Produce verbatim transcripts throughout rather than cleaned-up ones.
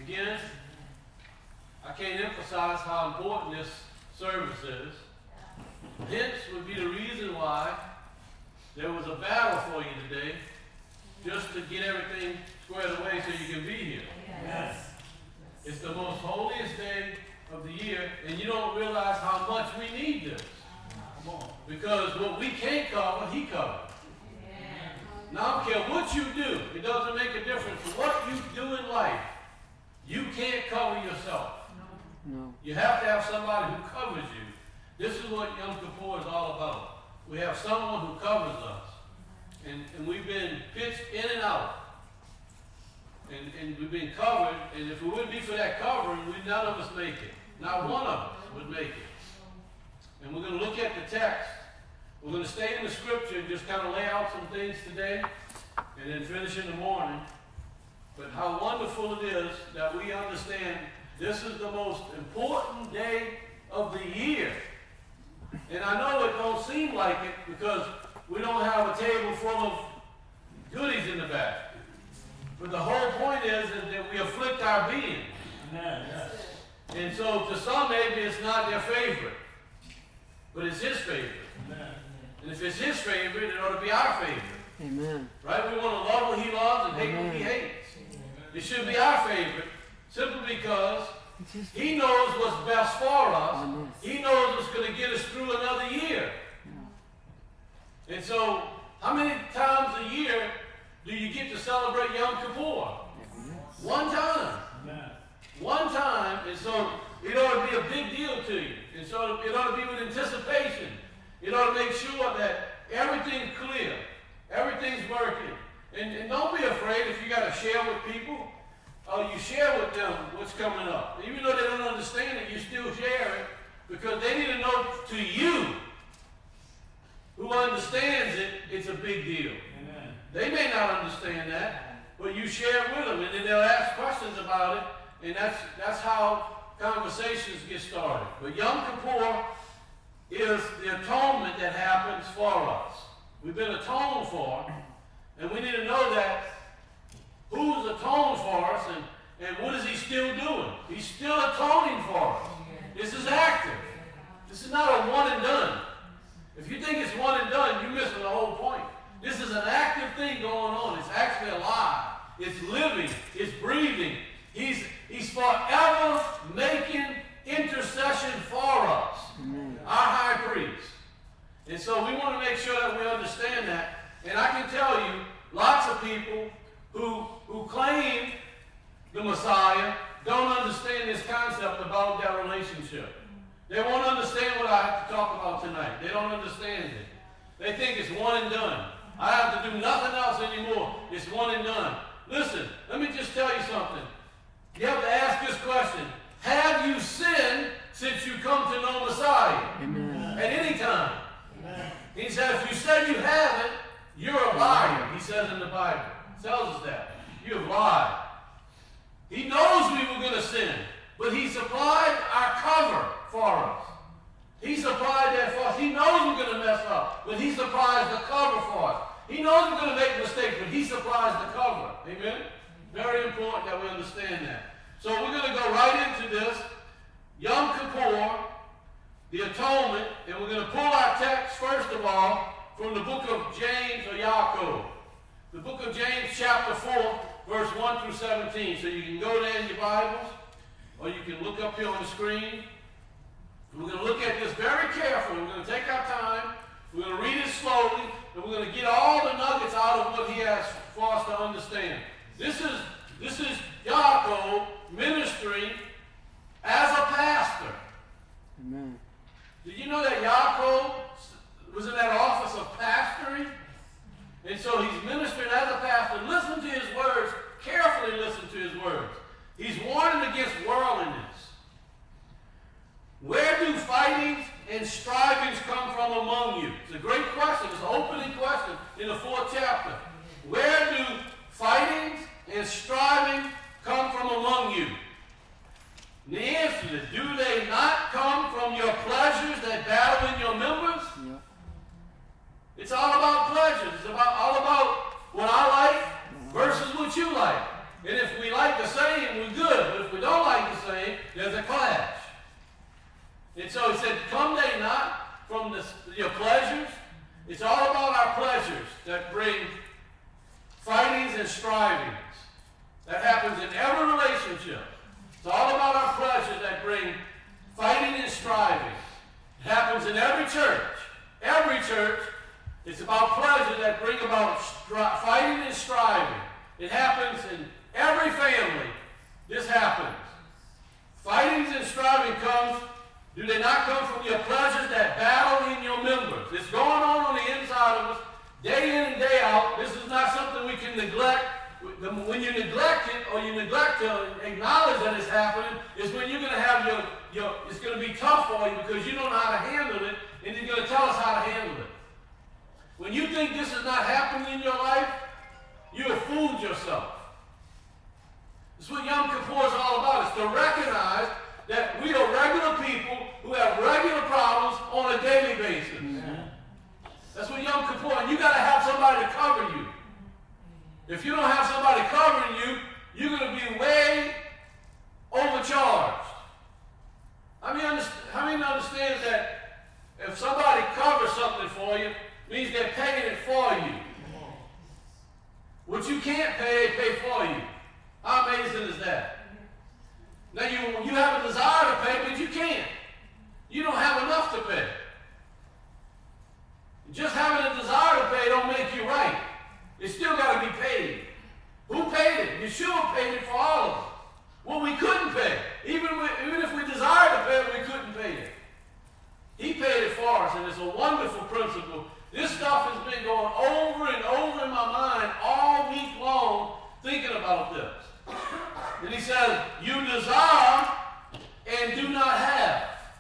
Again, I can't emphasize how important this service is. Hence would be the reason why there was a battle for you today, just to get everything squared away so you can be here. Yes. It's the most holiest day of the year, and you don't realize how much we need this. Because what we can't cover, he covered. Now, I don't care what you do. It doesn't make a difference. What you do in life, you can't cover yourself. No. You have to have somebody who covers you. This is what Yom Kippur is all about. We have someone who covers us. And, and we've been pitched in and out. And, and we've been covered. And if it wouldn't be for that covering, we, none of us make it. Not one of us would make it. And we're going to look at the text. We're going to stay in the scripture and just kind of lay out some things today and then finish in the morning. But how wonderful it is that we understand this is the most important day of the year. And I know it don't seem like it because we don't have a table full of goodies in the back. But the whole point is, is that we afflict our being. Amen. Yes. And so to some maybe it's not their favorite. But it's his favorite. Amen. And if it's his favorite, it ought to be our favorite. Amen. Right? We want to love what he loves and hate Amen. what he hates. It should be our favorite simply because he knows what's best for us. He knows what's going to get us through another year. And so, how many times a year do you get to celebrate Yom Kippur? One time. Amen. One time, and so it ought to be a big deal to you. And so it ought to be with anticipation. It ought to make sure that everything's clear, everything's working. And, and don't be afraid if you got to share with people. Oh, you share with them what's coming up. Even though they don't understand it, you still share it because they need to know to you who understands it, it's a big deal. Amen. They may not understand that, but you share it with them, and then they'll ask questions about it, and that's that's how conversations get started. But Yom Kippur is the atonement that happens for us. We've been atoned for, and we need to know that who's atoned for us, and, and what is he still doing? He's still atoning for us. This is active. This is not a one and done. If you think it's one and done, you're missing the whole point. This is an active thing going on. It's actually alive. It's living. It's breathing. He's, he's forever making intercession for us. Amen. Our high priest. And so we want to make sure that we understand that. And I can tell you, lots of people who, who claim the Messiah don't understand this concept about that relationship. They won't understand what I have to talk about tonight. They don't understand it. They think it's one and done. I have to do nothing else anymore. It's one and done. Listen, let me just tell you something. You have to ask this question. Have you sinned since you come to know Messiah? Amen. At any time. Amen. He said, if you said you haven't, you're a liar, he says in the Bible. It tells us that. You have lied. He knows we were going to sin, but he supplied our cover for us. He supplied that for us. He knows we're going to mess up, but he supplies the cover for us. He knows we're going to make mistakes, but he supplies the cover. Amen? Very important that we understand that. So we're going to go right into this. Yom Kippur, the atonement, and we're going to pull our text, first of all, from the book of James or Yaakov. The book of James, chapter four, verse one through seventeen. So you can go there in your Bibles, or you can look up here on the screen. We're going to look at this very carefully. We're going to take our time. We're going to read it slowly, and we're going to get all the nuggets out of what he has for us to understand. This is, this is Yaakov ministering as a pastor. Amen. Did you know that Yaakov was in that office of pastoring? And so he's ministering as a pastor. Listen to his words. Carefully listen to his words. He's warning against worldliness. Where do fightings and strivings come from among you? It's a great question. It's an opening question in the fourth chapter. Where do fightings and striving come from among you? And the answer is, do they not come from your pleasures that battle in your members? Yeah. It's all about pleasures. It's about all about what I like versus what you like. And if we like the same, we're good. But your, it's going to be tough for you because you don't know how to handle it, and He's going to tell us how to handle it. When you think this is not happening in your life, you have fooled yourself. That's what Yom Kippur is all about. It's to recognize that we are regular people who have regular problems on a daily basis. Mm-hmm. That's what Yom Kippur, and you got to have somebody to cover you. If you don't have somebody covering you, you're going to be way overcharged. How many, understand, how many understand that if somebody covers something for you, it means they're paying it for you? What you can't pay, they pay for you. How amazing is that? Now you, you have a desire to pay, but you can't. You don't have enough to pay. Just having a desire to pay don't make you right. It's still got to be paid. Who paid it? Yeshua paid it for all of us. Well, we couldn't pay. Even, even if we desired to pay it, we couldn't pay it. He paid it for us, and it's a wonderful principle. This stuff has been going over and over in my mind all week long, thinking about this. And he says, you desire and do not have.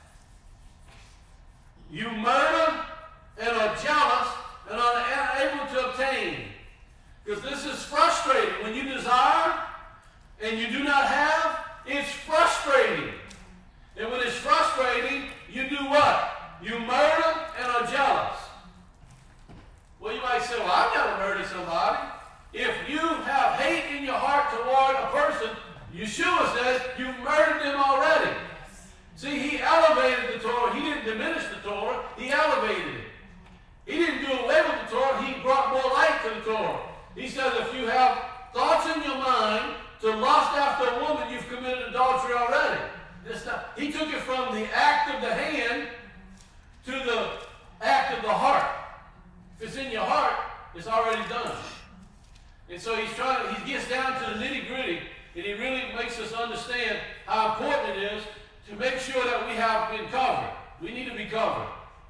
You murder and are jealous and are unable to obtain. Because this is frustrating. When you desire and you do not have, it's frustrating. And when it's frustrating, you do what? You murder and are jealous. Well, you might say, well, I've never murdered somebody. If you have hate in your heart toward a person, Yeshua says you've murdered them already. See, he elevated the Torah. He didn't diminish the Torah. He elevated it. He didn't do away with the Torah. He brought more light to the Torah. He says if you have thoughts in your mind to lust after a woman, you've committed adultery already. Not, he took it from the act of the hand to the act of the heart. If it's in your heart, it's already done. And so he's trying. He gets down to the nitty gritty, and he really makes us understand how important it is to make sure that we have been covered. We need to be covered.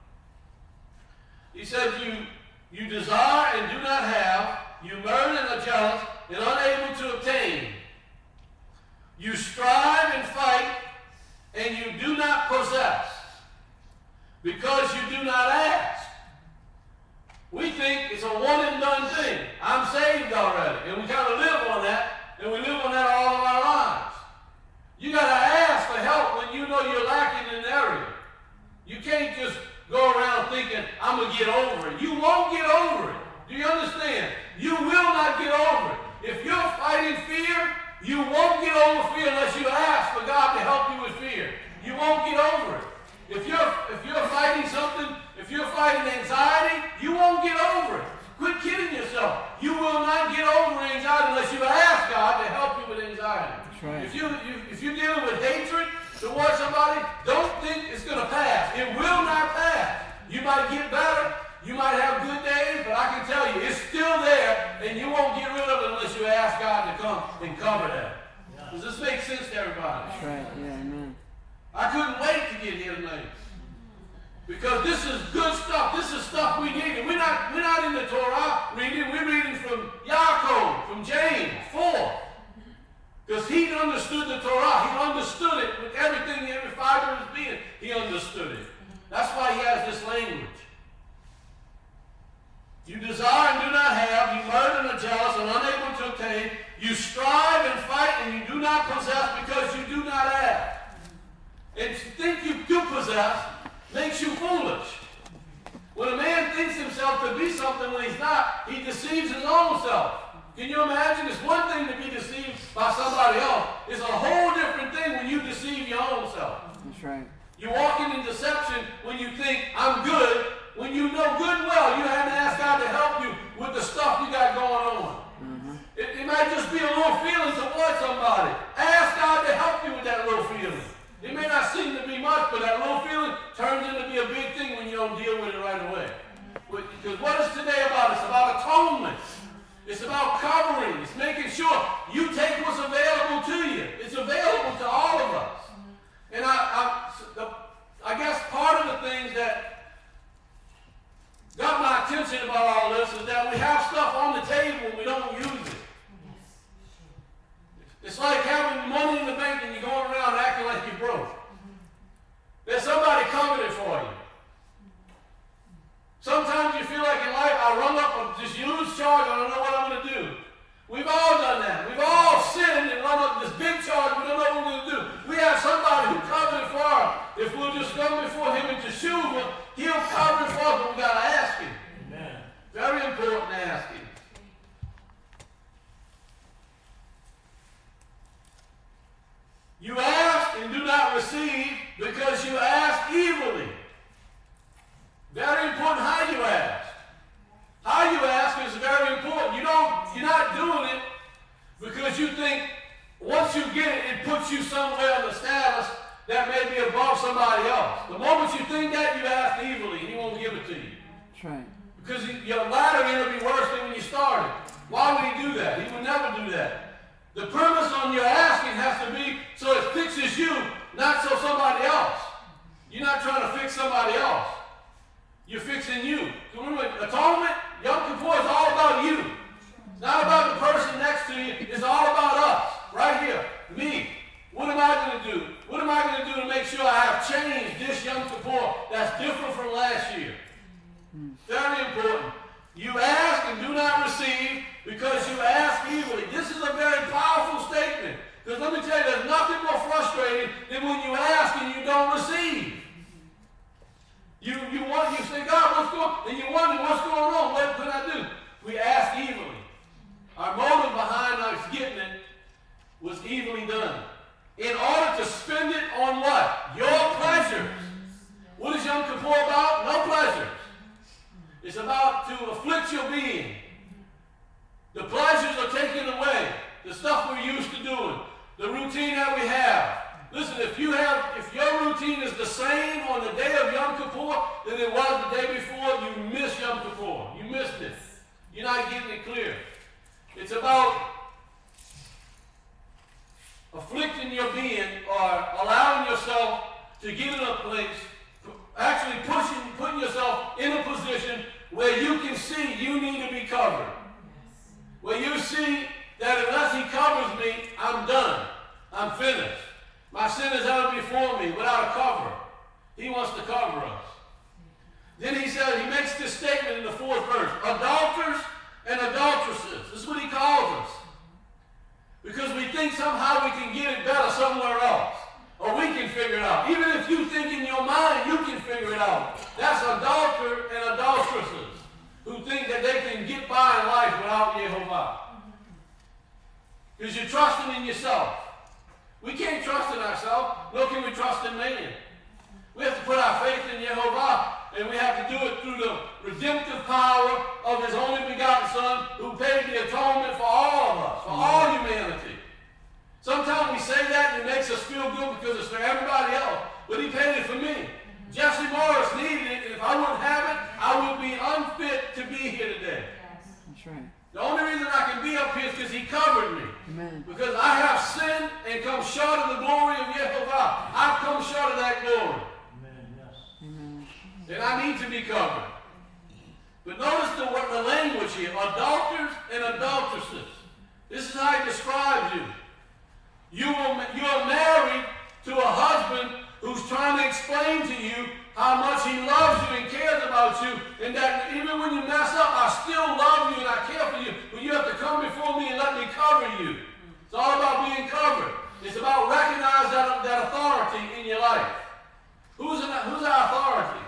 He said, you, you desire and do not have, you murder and are jealous, and unable to obtain. You strive and fight, and you do not possess, because you do not ask. We think it's a one and done thing. I'm saved already. And we kind of live on that, and we live on that all of our lives. You got to ask for help when you know you're lacking in an area. You can't just go around thinking, I'm going to get over it. You won't get over it. Do you understand? You will not get over it. If you're fighting fear, you won't get over fear unless you ask for God to help you with fear. You won't get over it. If you're, if you're fighting something, if you're fighting anxiety, you won't get over it. Quit kidding yourself. You will not get over anxiety unless you ask God to help you with anxiety. That's right. If, you, you, if you're dealing with hatred towards somebody, don't think it's going to pass. It will not pass. You might get better. You might have good days, but I can tell you, it's still there, and you won't get rid of it unless you ask God to come and cover that. Does this make sense to everybody? That's right. Yeah, amen. I couldn't wait to get here tonight. Because this is good stuff. This is stuff we need. And we're not, we're not in the Torah reading. We're reading from Yaakov, from James four. Because he understood the Torah. He understood it with everything, every fiber of his being. He understood it. That's why he has this language. You desire and do not have. You murder and are jealous and unable to obtain. You strive and fight and you do not possess because you do not have. And to think you do possess makes you foolish. When a man thinks himself to be something when he's not, he deceives his own self. Can you imagine? It's one thing to be deceived by somebody else. It's a whole different thing when you deceive your own self. That's right. You're walking in deception when you think, I'm good, when you know good and well you haven't asked God to help you with the stuff you got going on. Mm-hmm. It, it might just be a little feeling towards somebody. Ask God to help you with that little feeling. It may not seem to be much, but that little feeling turns into be a big thing when you don't deal with it right away. Because what is today about? It's about atonement. It's about covering. It's making sure you take what's available to you. It's available to all of us. And I, I, I guess part of the things that got my attention about all this is that we have stuff on the table and we don't use it. It's like having charge, I don't know what I'm going to do. We've all done that. We've all sinned and run up this big charge, we don't know what we're going to do. We have somebody who covers it for us. If we'll just come before him in teshuva, he'll cover it for us, but we've got to ask him. Amen. Very important to ask him. You ask and do not receive because you ask evilly. Very important how you ask. How you ask is very important. You don't, you're not doing it because you think once you get it, it puts you somewhere in the status that may be above somebody else. The moment you think that, you ask evilly and he won't give it to you. That's right. Because your latter end will be worse than when you started. Why would he do that? He would never do that. The premise on your asking has to be so it fixes you, not so somebody else. You're not trying to fix somebody else. You're fixing you. Remember, atonement, Yom Kippur is all about you. It's not about the person next to you. It's all about us, right here, me. What am I going to do? What am I going to do to make sure I have changed this Yom Kippur that's different from last year? Very important. You ask and do not receive because you ask evilly. This is a very powerful statement. Because let me tell you, there's nothing more frustrating than when you ask and you don't receive. You you want you say, God, what's going on? And you wonder what's going on. What can I do? We ask evilly. Our motive behind us getting it was evilly done. In order to spend it on what? Your pleasures. What is Yom Kippur about? No pleasures. It's about to afflict your being. The pleasures are taken away. The stuff we're used to doing. The routine that we have. Listen, if you have, if your routine is the same on the day of Yom Kippur than it was the day before, you miss Yom Kippur. You missed it. You're not getting it clear. It's about afflicting your being or allowing yourself to get in a place, actually pushing, putting yourself in a position where you can see you need to be covered. Where you see that unless he covers me, I'm done. I'm finished. My sin is out before me without a cover. He wants to cover us. Then he says, he makes this statement in the fourth verse. Adulterers and adulteresses. This is what he calls us. Because we think somehow we can get it better somewhere else. Or we can figure it out. Even if you think in your mind you can figure it out. That's adulterers and adulteresses who think that they can get by in life without Yehovah. Because you're trusting in yourself. We can't trust in ourselves, nor can we trust in man. We have to put our faith in Yehovah, and we have to do it through the redemptive power of his only begotten Son, who paid the atonement for all of us, for all humanity. Sometimes we say that and it makes us feel good because it's for everybody else, but he paid it for me. Jesse Morris needed it, and if I wouldn't have it, I would be unfit to be here today. That's right. The only reason I can be up here is because he covered me. Amen. Because I have sinned and come short of the glory of Yehovah. I've come short of that glory. Amen. Yes. Amen. And I need to be covered. But notice the, the language here. Adulterers and adulteresses. This is how he describes you. You, will, you are married to a husband who's trying to explain to you how much he loves you and cares about you, and that even when you mess up, I still love you and I care for you, but you have to come before me and let me cover you. It's all about being covered. It's about recognizing that, that authority in your life. Who's, in, who's our authority?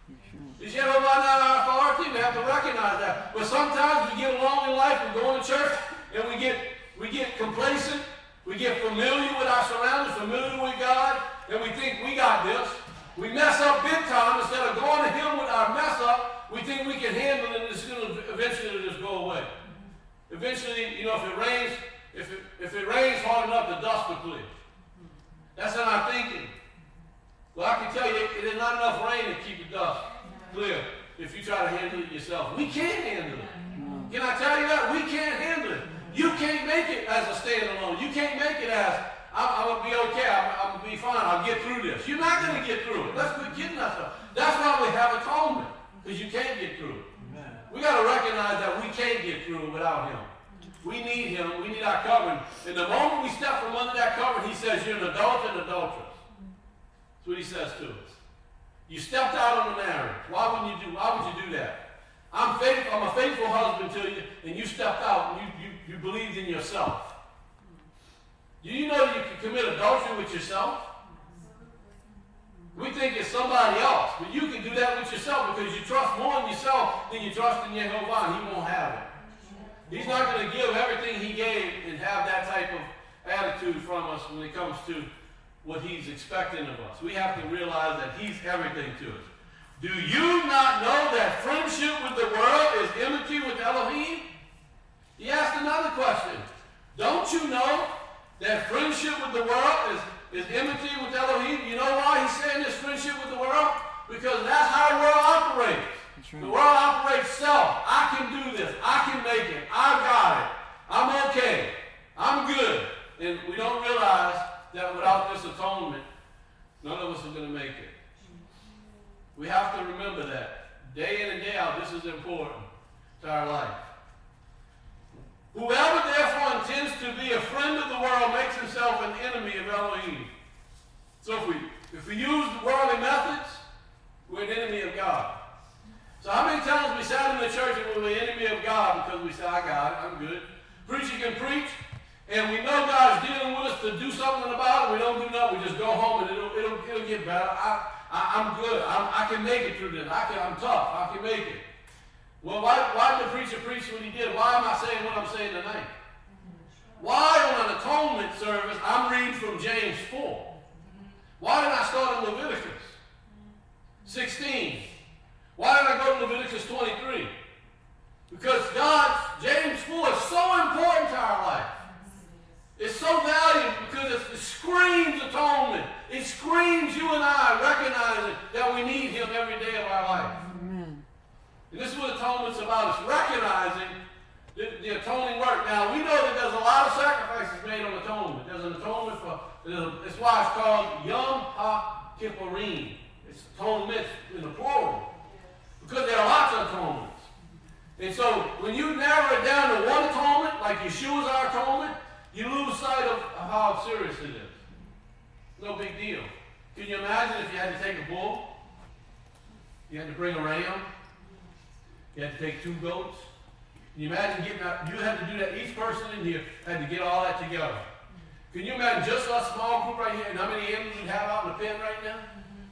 Is Yehovah not our authority? We have to recognize that. But sometimes we get along in life, we go to church, and we get, we get complacent, we get familiar with our surroundings, familiar with God, and we think we got this. We mess up big time. Instead of going to him with our mess up, we think we can handle it and it's going to eventually just go away. Eventually, you know, if it rains, if it, if it rains hard enough, the dust will clear. That's in our thinking. Well, I can tell you, it is not enough rain to keep the dust clear if you try to handle it yourself. We can't handle it. Can I tell you that? We can't handle it. You can't make it as a standalone. You can't make it as, I'm, I'm going to be okay, I'm, I'm going to be fine, I'll get through this. You're not going to get through it. Let's quit kidding ourselves. That's why we have atonement, because you can't get through it. Amen. We got to recognize that we can't get through it without him. We need him. We need our covering. And the moment we step from under that covering, he says, you're an adulterer and adulteress. That's what he says to us. You stepped out on the marriage. Why would you do, why would you do that? I'm faithful, I'm a faithful husband to you, and you stepped out and you, you, you believed in yourself. Do you know that you can commit adultery with yourself? We think it's somebody else, but you can do that with yourself because you trust more in yourself than you trust in Yehovah, and he won't have it. He's not going to give everything he gave and have that type of attitude from us when it comes to what he's expecting of us. We have to realize that he's everything to us. Do you not know that friendship with the world is enmity with Elohim? He asked another question. Don't you know that friendship with the world is, is enmity with Elohim? You know why he's saying this friendship with the world? Because that's how the world operates. Right. The world operates self. I can do this. I can make it. I got it. I'm okay. I'm good. And we don't realize that without this atonement, none of us are going to make it. We have to remember that. Day in and day out, this is important to our life. Whoever therefore intends to be a friend of the world makes himself an enemy of Elohim. So if we, if we use worldly methods, we're an enemy of God. So how many times we sat in the church and we were an enemy of God because we said, I got it, I'm good. Preacher can preach, and we know God's dealing with us to do something about it. We don't do nothing. We just go home and it'll, it'll, it'll get better. I, I, I'm good. I'm, I can make it through this. I can, I'm tough. I can make it. Well, why, why did the preacher preach what he did? Why am I saying what I'm saying tonight? Why on an atonement service I'm reading from James four? Why did I start in Leviticus sixteen? Why did I go to Leviticus twenty-three? Because God, James four is so important to our life. It's so valuable because it, it screams atonement. It screams you and I recognizing that we need him every day of our life. Amen. And this is what atonement's about. It's recognizing the, the atoning work. Now, we know that there's a lot of sacrifices made on atonement. There's an atonement for, that's why it's called Yom HaKippurim. It's atonement in the plural. Because there are lots of atonements. And so, when you narrow it down to one atonement, like Yeshua's our atonement, you lose sight of, of how serious it is. No big deal. Can you imagine if you had to take a bull? You had to bring a ram? You had to take two goats? Can you imagine getting out? You had to do that. Each person in here had to get all that together. Can you imagine just us small group right here and how many animals we have out in the pen right now?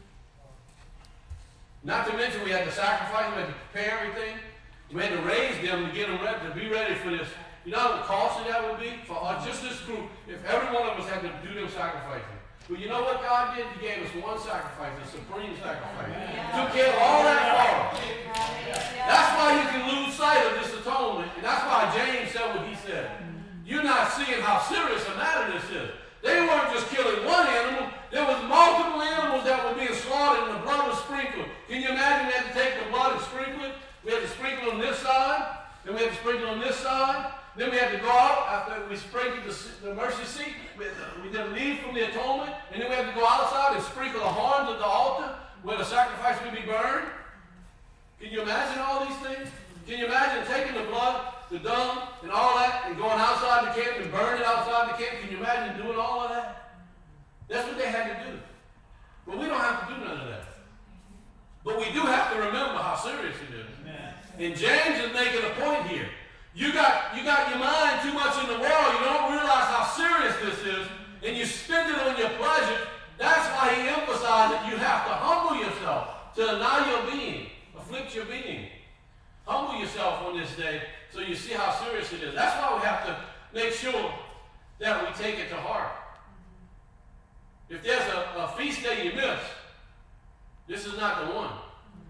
Not to mention we had to sacrifice, we had to prepare everything. We had to raise them to get them ready, to be ready for this. You know how costly that would be for us, just this group, if every one of us had to do them sacrificing. But you know what God did? He gave us one sacrifice, a supreme sacrifice. Yeah. Took care of all that for us. That's why you can lose sight of this atonement. And that's why James said what he said. You're not seeing how serious a matter this is. They weren't just killing one animal. There was multiple animals that were being slaughtered and the blood was sprinkled. Can you imagine they had to take the blood and sprinkle it? We had to sprinkle on this side, then we had to sprinkle on this side. Then we had to go out after we sprinkled the, the mercy seat. We, we did leave from the atonement. And then we had to go outside and sprinkle the horns of the altar where the sacrifice would be burned. Can you imagine all these things? Can you imagine taking the blood, the dung, and all that, and going outside the camp and burning it outside the camp? Can you imagine doing all of that? That's what they had to do. But we don't have to do none of that. But we do have to remember how serious it is. Amen. And James is making a point here. You got, you got your mind too much in the world. You don't realize how serious this is, and you spend it on your pleasure. That's why he emphasized that you have to humble yourself, to deny your being, afflict your being. Humble yourself on this day so you see how serious it is. That's why we have to make sure that we take it to heart. If there's a, a feast day you miss, this is not the one.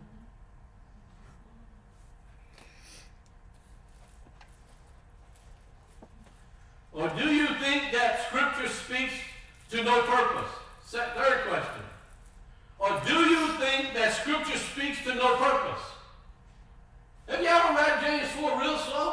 Or do you think that Scripture speaks to no purpose? Third question. Or do you think that Scripture speaks to no purpose? Have you ever read James four real slow?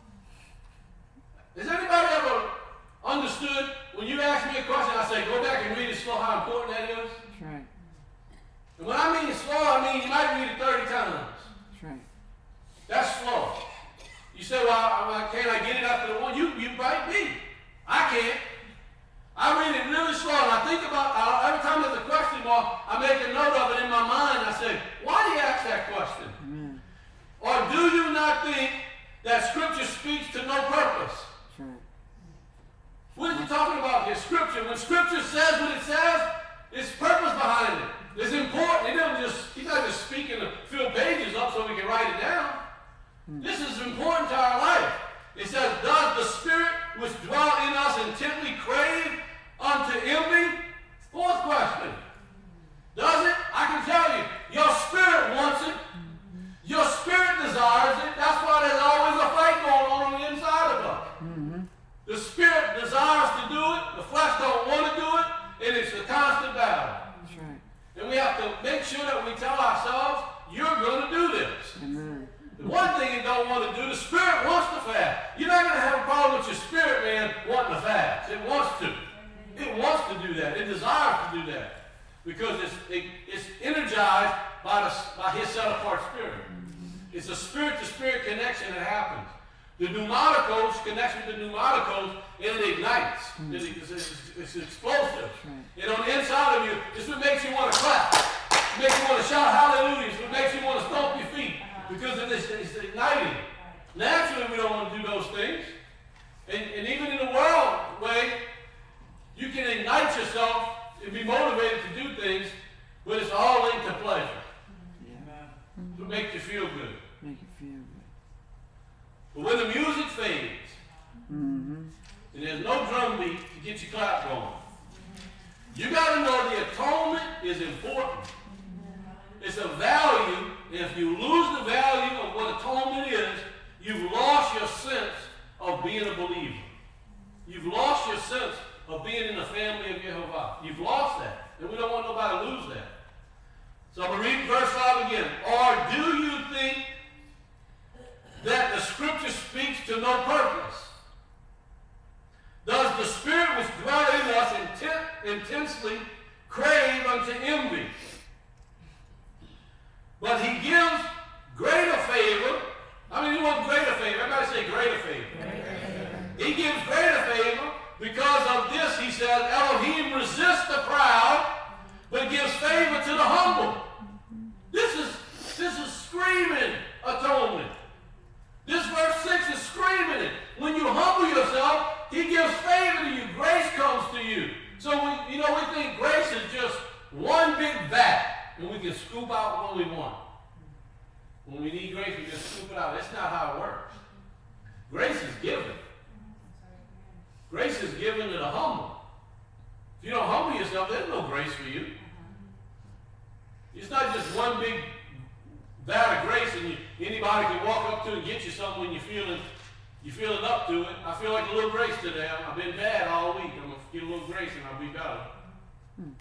Has anybody ever understood when you ask me a question, I say, go back and read it slow, how important that is? That's right. And when I mean slow, I mean you might read it thirty times. That's right. That's slow. You say, well, I, I, can't I get it after the one? You, you might be. I can't. I read it really slow, and I think about, uh, every time there's a question mark, I make a note of it in my mind. I say, why do you ask that question? Mm. Or do that. It desires to do that. Because it's, it, it's energized by, the, by his set-apart spirit. It's a spirit-to-spirit connection that happens. The pneumaticos connects with the pneumaticos, and it ignites. Mm. It, it's, it's, it's explosive. Right. And on the inside of you, it's what makes you want to clap. It makes you want to shout hallelujah. It's what makes you want to stomp your feet. Because it is, it's igniting. Naturally, we don't want to do those things. And, and even in the world way, you can ignite yourself and be motivated to do things, but it's all linked to pleasure. Yeah. To make you feel good. Make you feel good. But when the music fades, mm-hmm. and there's no drum beat to get your clap going, you got to know the atonement is important. It's a value, and if you lose the value of what atonement is, you've lost your sense of being a believer. You've lost your sense of being in the family of Jehovah. You've lost that, and we don't want nobody to lose that. So I'm going to read verse five again. Or do you think that the scripture speaks to no purpose? Does the spirit which dwells in us intent, intensely crave unto envy? But he gives greater favor. I mean, you want greater favor. Everybody say greater favor. Greater favor. He gives greater favor. Because of this, he says, Elohim resists the proud, but gives favor to the humble. This is, this is screaming atonement. This verse six is screaming it. When you humble yourself, he gives favor to you. Grace comes to you. So, we, you know, we think grace is just one big vat, and we can scoop out what we want. When we need grace, we just scoop it out. That's not how it works. Grace is given. Grace is given to the humble. If you don't humble yourself, there's no grace for you. It's not just one big vat of grace and you, anybody can walk up to and get you something when you're feeling, you're feeling up to it. I feel like a little grace today. I've been bad all week. I'm going to get a little grace and I'll be better. Hmm.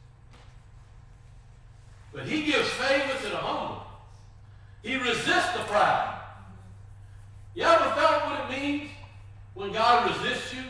But he gives favor to the humble. He resists the proud. You ever felt what it means when God resists you?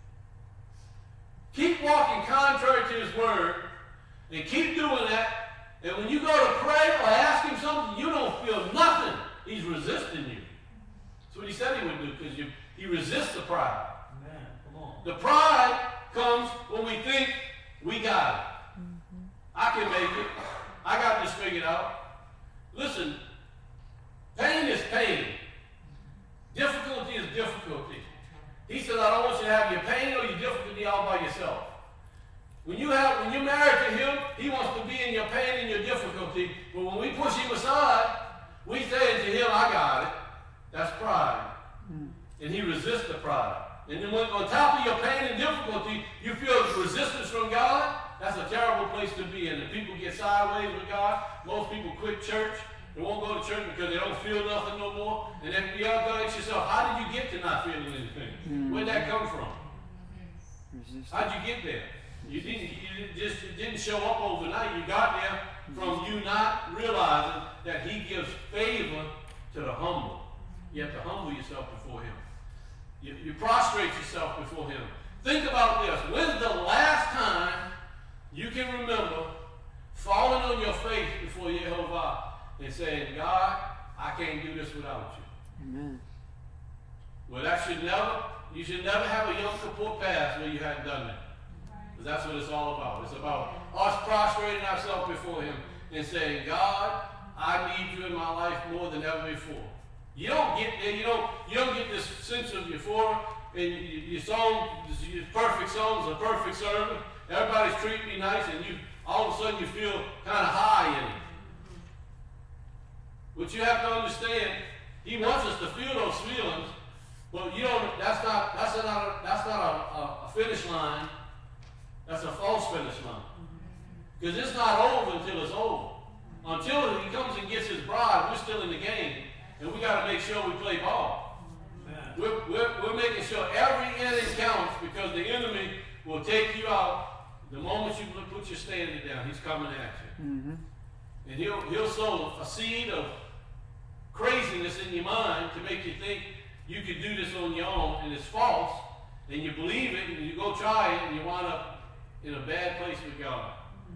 Keep walking contrary to his word and keep doing that. And when you go to pray or ask him something, you don't feel nothing. He's resisting you. That's what he said he would do, because he resists the pride. Man, come on. The pride comes when we think we got it. Mm-hmm. I can make it. I got this figured out. Listen, pain is pain. Difficulty is difficulty. He said, I don't want you to have your pain or your difficulty all by yourself. When, you have, when you're married to him, he wants to be in your pain and your difficulty. But when we push him aside, we say to him, I got it. That's pride. Mm. And he resists the pride. And then when on top of your pain and difficulty, you feel resistance from God, that's a terrible place to be in. And people get sideways with God. Most people quit church. They won't go to church because they don't feel nothing no more. And then you have to ask yourself, how did you get to not feeling anything? Mm. Where'd that come from? Resistance. How'd you get there? You didn't, you just it didn't show up overnight. You got there from you not realizing that he gives favor to the humble. You have to humble yourself before him. You, you prostrate yourself before him. Think about this. When's the last time you can remember falling on your face before Jehovah and saying, God, I can't do this without you? Amen. Well, that should never, you should never have a Yom Kippur pass where you hadn't done that. Because that's what it's all about. It's about us prostrating ourselves before him and saying, God, I need you in my life more than ever before. You don't get there, you don't, you don't get this sense of euphoria and your song, your perfect song's a perfect servant. Everybody's treating me nice and you all of a sudden you feel kind of high in it. What you have to understand, he wants us to feel those feelings, but you don't, that's not, that's not, a, that's not a, a, a finish line. That's a false finish line. Because it's not over until it's over. Until he comes and gets his bride, we're still in the game. And we got to make sure we play ball. We're, we're, we're making sure every inning counts because the enemy will take you out the moment you put your standing down. He's coming at you. Mm-hmm. And he'll, he'll sow a seed of craziness in your mind to make you think you could do this on your own, and it's false. And you believe it, and you go try it, and you wind up in a bad place with God.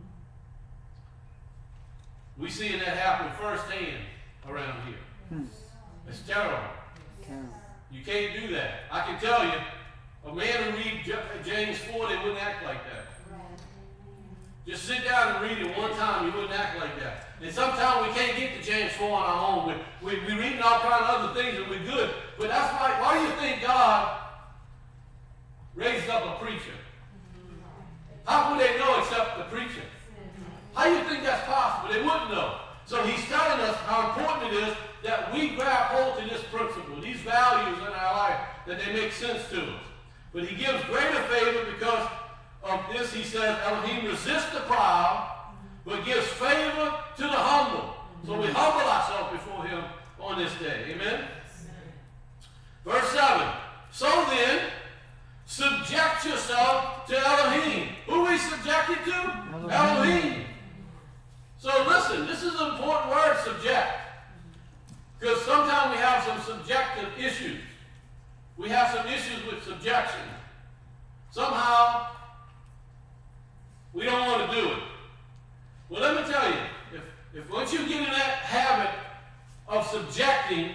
We see that happen firsthand around here. Hmm. It's terrible. Terrible. You can't do that. I can tell you, a man who read James four, they wouldn't act like that. Just sit down and read it one time, you wouldn't act like that. And sometimes we can't get to James four on our own. We, we, we're reading all kinds of other things and we're good. But that's why, why do you think God raised up a preacher? How would they know except the preacher? How do you think that's possible? They wouldn't know. So he's telling us how important it is that we grab hold to this principle, these values in our life, that they make sense to us. But he gives greater favor because of this. He says, Elohim resists the proud, but gives favor to the humble. So we humble ourselves before him on this day. Amen? Verse seven. So then, subject yourself to Elohim. Who we subjected to? Elohim. Elohim. So listen, this is an important word, subject. Because sometimes we have some subjective issues. We have some issues with subjection. Somehow, we don't want to do it. Well, let me tell you, if, if once you get in that habit of subjecting,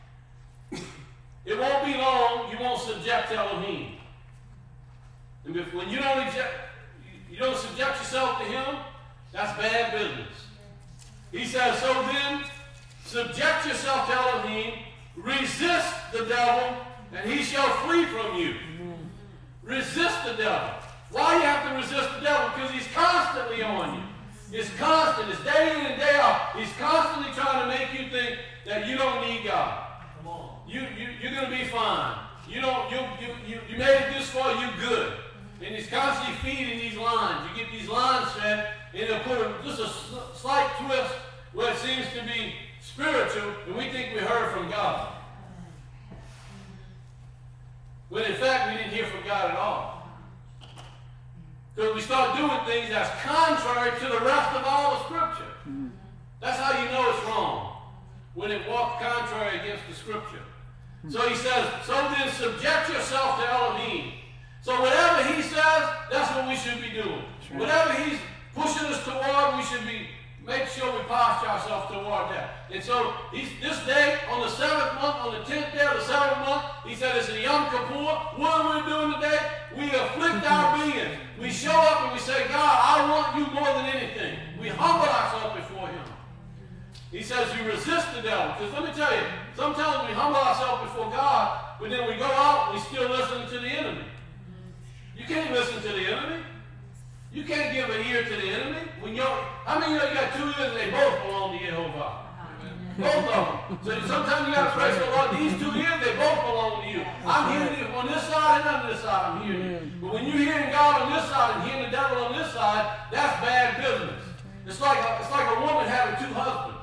it won't be long, you won't subject to Elohim. And if, when you don't, eject, you don't subject yourself to him, that's bad business. He says, so then, subject yourself to Elohim, resist the devil, and he shall flee from you. Mm-hmm. Resist the devil. Why you have to resist the devil? Because he's constantly on you. It's constant. It's day in and day out. He's constantly trying to make you think that you don't need God. Come on. You, you, you're going to be fine. You don't. You, you, you, you made it this far, you're good. And he's constantly feeding these lines. You get these lines fed, and they'll put a, just a slight twist where it seems to be spiritual, and we think we heard from God. When in fact, we didn't hear from God at all. Because we start doing things that's contrary to the rest of all the Scripture. Mm-hmm. That's how you know it's wrong, when it walks contrary against the Scripture. Mm-hmm. So he says, so then subject yourself to Elohim. So whatever he says, that's what we should be doing. Right. Whatever he's pushing us toward, we should be, make sure we posture ourselves toward that. And so he's, this day, on the seventh month, on the tenth day of the seventh month, he said it's a Yom Kippur. What are we doing today? We afflict our beings. We show up and we say, God, I want you more than anything. We humble ourselves before him. He says you resist the devil. Because let me tell you, sometimes we humble ourselves before God, but then we go out and we still listen to the enemy. You can't listen to the enemy. You can't give an ear to the enemy. When you're, how many of you know you got two ears and they both belong to Jehovah? Both of them. So sometimes you got to praise the Lord. These two ears, they both belong to you. I'm hearing you on this side and on this side. I'm hearing you. But when you're hearing God on this side and hearing the devil on this side, that's bad business. It's like a, it's like a woman having two husbands.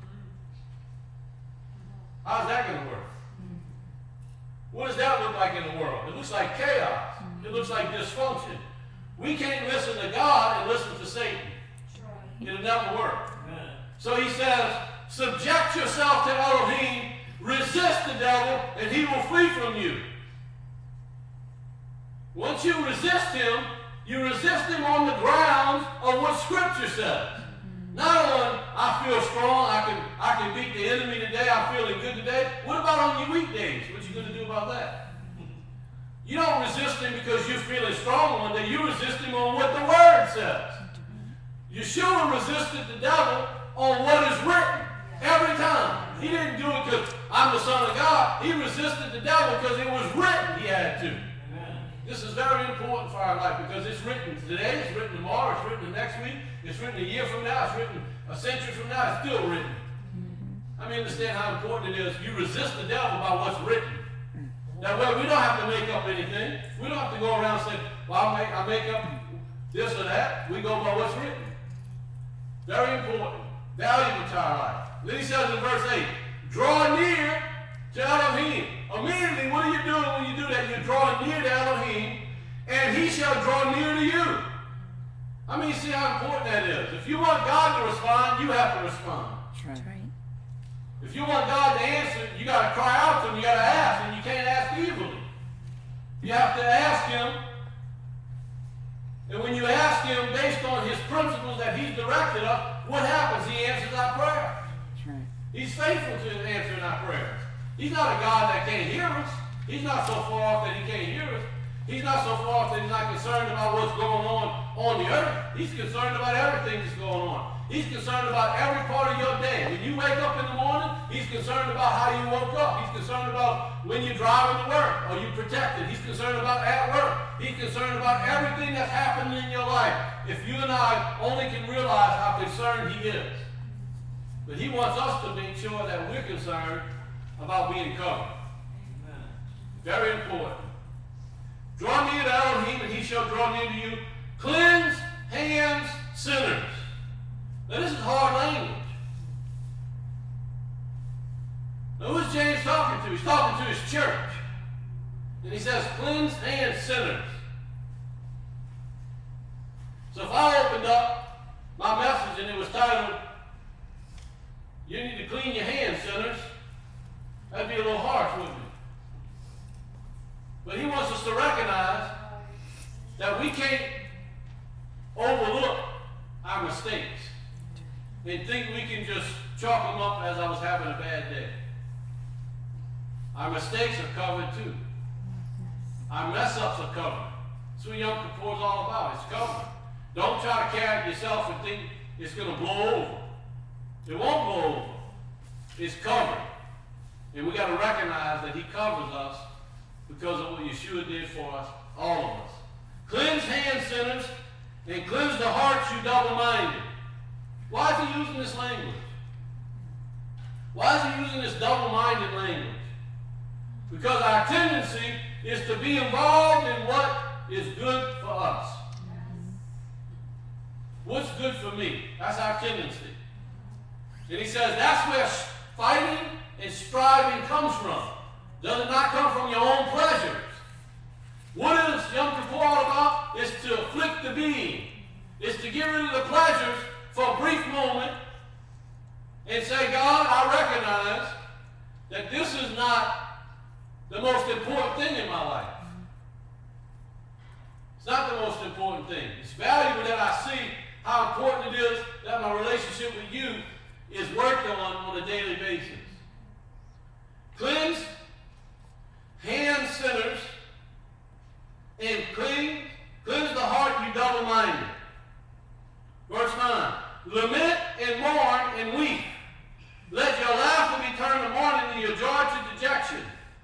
How's that going to work? What does that look like in the world? It looks like chaos. It looks like dysfunction. We can't listen to God and listen to Satan. It'll never work. So he says, subject yourself to Elohim, resist the devil, and he will flee from you. Once you resist him, you resist him on the grounds of what Scripture says. Not on, I feel strong, I can, I can beat the enemy today, I'm feeling good today. What about on your weekdays? What you going to do about that? You don't resist him because you're feeling strong one day. You resist him on what the Word says. Yeshua resisted the devil on what is written every time. He didn't do it because I'm the Son of God. He resisted the devil because it was written he had to. This is very important for our life because it's written today, it's written tomorrow, it's written the next week, it's written a year from now, it's written a century from now, it's still written. I mean, understand how important it is. You resist the devil by what's written. That way we don't have to make up anything. We don't have to go around saying, well, I make, I make up this or that. We go by what's written. Very important. Valuable to our life. Then he says in verse eight, draw near to Elohim. Immediately, what are you doing when you do that? You're drawing near to Elohim, and he shall draw near to you. I mean, see how important that is. If you want God to respond, you have to respond. That's right. If you want God to answer, you got to cry out to him, you got to ask, and you can't ask evilly. You have to ask him, And when you ask him based on his principles that he's directed us, what happens? He answers our prayers. That's right. He's faithful to answering our prayers. He's not a God that can't hear us. He's not so far off that he can't hear us. He's not so far off that he's not concerned about what's going on on the earth. He's concerned about everything that's going on. He's concerned about every part of your day. When you wake up in the morning, he's concerned about how you woke up. He's concerned about when you're driving to work. Are you protected? He's concerned about at work. He's concerned about everything that's happened in your life. If you and I only can realize how concerned he is. But he wants us to make sure that we're concerned about being covered. Amen. Very important. Draw near to Elohim, and he shall draw near to you. Cleanse hands, sinners. Now, this is hard language. Now, who's James talking to? He's talking to his church. And he says, cleanse hands, sinners. So if I opened up my message and it was titled, you need to clean your hands, sinners, that'd be a little harsh, wouldn't it? But he wants us to recognize that we can't overlook our mistakes and think we can just chalk them up as I was having a bad day. Our mistakes are covered too. Our mess-ups are covered. That's what Yom Kippur is all about. It's covered. Don't try to carry it yourself and think it's going to blow over. It won't blow over. It's covered. And we got to recognize that he covers us because of what Yeshua did for us, all of us. Cleanse hands, sinners, and cleanse the hearts, you double-minded. Why is he using this language? Why is he using this double-minded language? Because our tendency is to be involved in what is good for us. What's good for me? That's our tendency. And he says that's where fighting and striving comes from. Does it not come from your own pleasures? What is Yom Kippur all about? It's to afflict the being. It's to get rid of the pleasures for a brief moment and say, God, I recognize that this is not the most important thing in my life. It's not the most important thing. It's valuable that I see how important it is that my relationship with you is worked on on a daily basis. Cleanse hand, sinners, and clean, cleanse the heart, you double-minded. Verse nine. Lament and mourn and weep. Let your laughter be turned to mourning and your joy to dejection.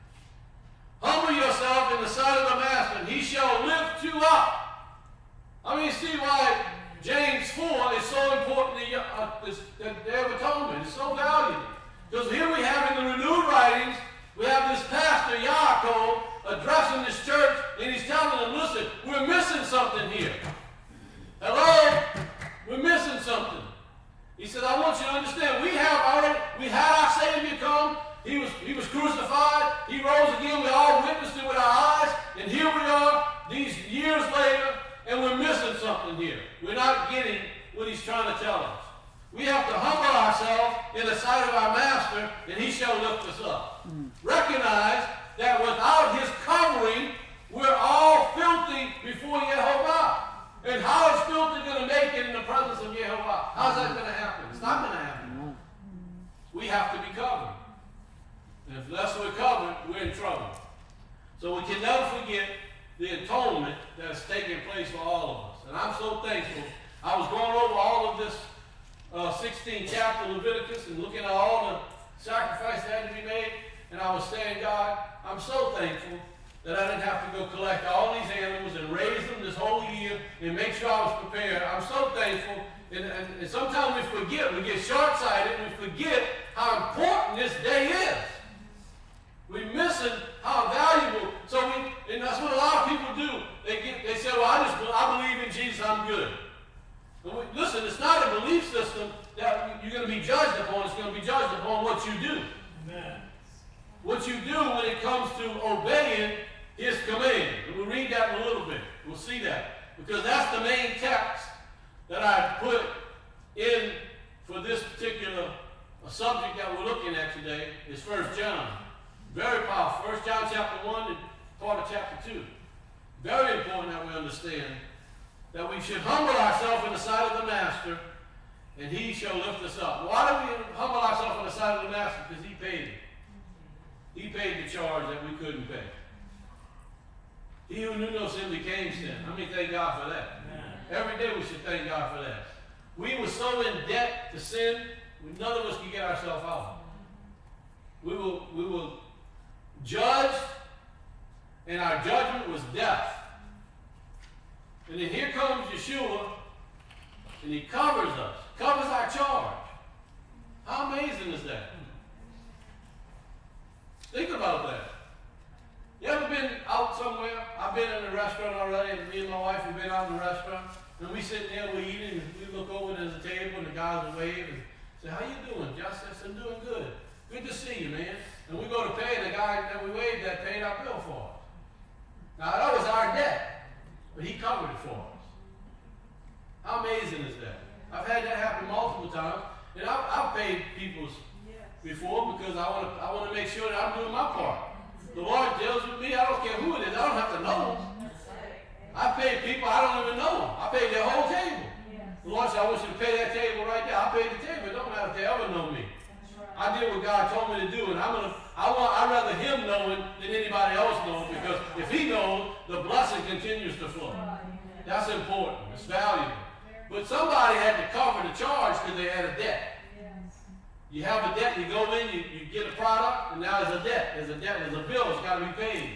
Humble yourself in the sight of the Master, and he shall lift you up. I mean, see why James four is so important, the, uh, this, the Day of Atonement. It's so valuable. Because here we have in the renewed writings, we have this pastor, Yaakov, addressing this church, and he's telling them, listen, we're missing something here. Hello? We're missing something. He said, I want you to understand, we have already, we had our Savior come, he was, he was crucified, he rose again, we all witnessed it with our eyes, and here we are, these years later, and we're missing something here. We're not getting what he's trying to tell us. We have to humble ourselves in the sight of our Master, and he shall lift us up. Mm. Recognize that without his covering, we're all filthy before Yehovah. And how is filthy going to make it in the presence of Yehovah? How's that going to happen? It's not going to happen. We have to be covered. And if unless we're covered, we're in trouble. So we can never forget the atonement that's taking place for all of us. And I'm so thankful. I was going over all of this uh, sixteenth chapter of Leviticus and looking at all the sacrifices that had to be made. And I was saying, God, I'm so thankful that I didn't have to go collect all these animals and raise them this whole year and make sure I was prepared. I'm so thankful. And, and, and sometimes we forget, we get short-sighted, and we forget how important this day is. We're missing how valuable. So we, and that's what a lot of people do. They get, they say, well, I just I believe in Jesus, I'm good. But we, listen, it's not a belief system that you're going to be judged upon. It's going to be judged upon what you do. Amen. What you do when it comes to obeying his command. And we'll read that in a little bit. We'll see that. Because that's the main text that I put in for this particular uh, subject that we're looking at today is First John. Very powerful. First John chapter one and part of chapter two. Very important that we understand that should humble ourselves in the sight of the master, and he shall lift us up. Why do we humble ourselves in the sight of the master? Because he paid it. He paid the charge that we couldn't pay. He who knew no sin became sin. How many thank God for that? Amen. Every day we should thank God for that. We were so in debt to sin, none of us could get ourselves out. We were, we were judged, and our judgment was death. And then here comes Yeshua, and he covers us, covers our charge. How amazing is that? Think about that. You ever been out somewhere? I've been in a restaurant already, and me and my wife have been out in the restaurant, and we sitting there, we eating, and we look over, there's a table, and the guys will wave, and say, how you doing? Josh says, I'm doing good. Good to see you, man. And we go to pay, and the guy that we waved at paid our bill for us. Now, that was our debt, but he covered it for us. How amazing is that? I've had that happen multiple times, and I've, I've paid people's before because I want to I want to make sure that I'm doing my part. The Lord deals with me. I don't care who it is. I don't have to know them. I paid people I don't even know them. I paid their whole table. The Lord said, I want you to pay that table right there. I paid the table. It don't matter if they ever know me. I did what God told me to do, and I'm gonna. I want. I'd rather Him knowing than anybody else knowing, because if He knows, the blessing continues to flow. That's important. It's valuable. But somebody had to cover the charge because they had a debt. You have a debt, you go in, you, you get a product, and now there's a debt. There's a debt, there's a bill, it's got to be paid.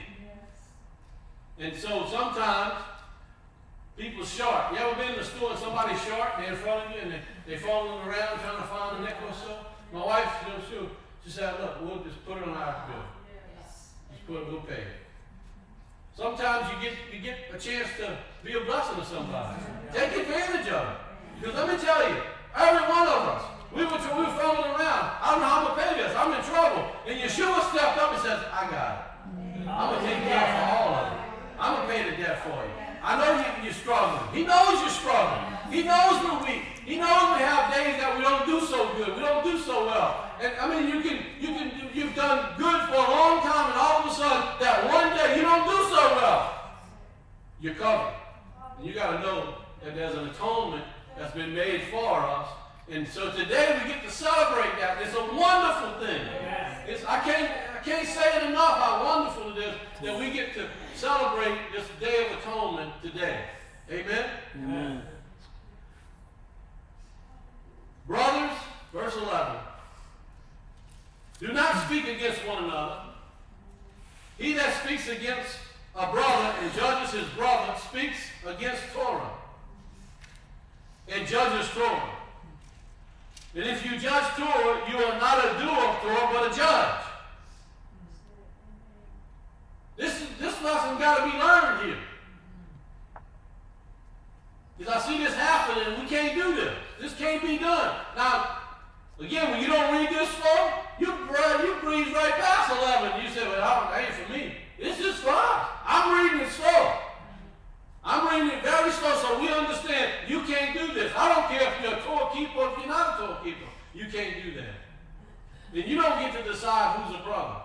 And so sometimes people's short. You ever been in the store and somebody's short, they're in front of you, and they, they're following around trying to find a nickel or so? My wife, you know, she, she said, look, we'll just put it on our bill. Just put it, we'll pay it. Sometimes you get you get a chance to be a blessing to somebody. Take advantage of it. Because let me tell you, every one of us, we were, we were fumbling around. I don't know how I'm going to pay this. I'm in trouble. And Yeshua stepped up and says, I got it. I'm going to take care for all of it. I'm going to pay the debt for you. I know you, you're struggling. He knows you're struggling. He knows we're weak. He knows we have days that we don't do so good. We don't do so well. And I mean, you can, you can, you've done good for a long time, and all of a sudden, that one day you don't do so well. You're covered. And you got to know that there's an atonement that's been made for us. And so today we get to celebrate that. It's a wonderful thing. It's, I can't, I can't say it enough how wonderful it is that we get to celebrate this Day of Atonement today. Amen? Amen. Brothers, verse eleven. Do not speak against one another. He that speaks against a brother and judges his brother speaks against Torah and judges Torah. And if you judge Torah, you are not a doer of Torah, but a judge. This, this lesson got to be learned here. Because I see this happening, and we can't do this. This can't be done. Now, again, when you don't read this slow, you, you breeze right past eleven. You say, well, that ain't for me. It's just for us. I'm reading it slow. I'm reading it very slow so we understand you can't do this. I don't care if you're a Torah keeper or if you're not a Torah keeper. You can't do that. Then you don't get to decide who's a brother.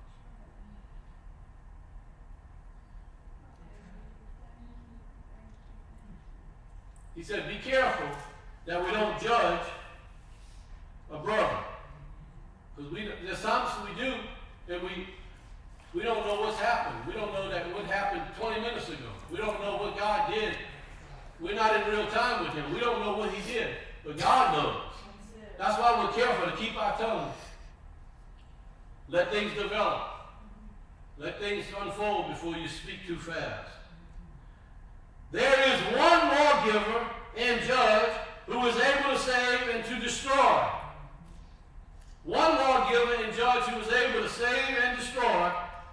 He said, be careful that we don't judge a brother. Because we there's times we do that we we don't know what's happened. We don't know that what happened twenty minutes ago. We don't know what God did. We're not in real time with Him. We don't know what He did. But God knows. That's why we're careful to keep our tongue. Let things develop. Let things unfold before you speak too fast. There is one lawgiver and judge who is able to save and to destroy. One lawgiver and judge who is able to save and destroy.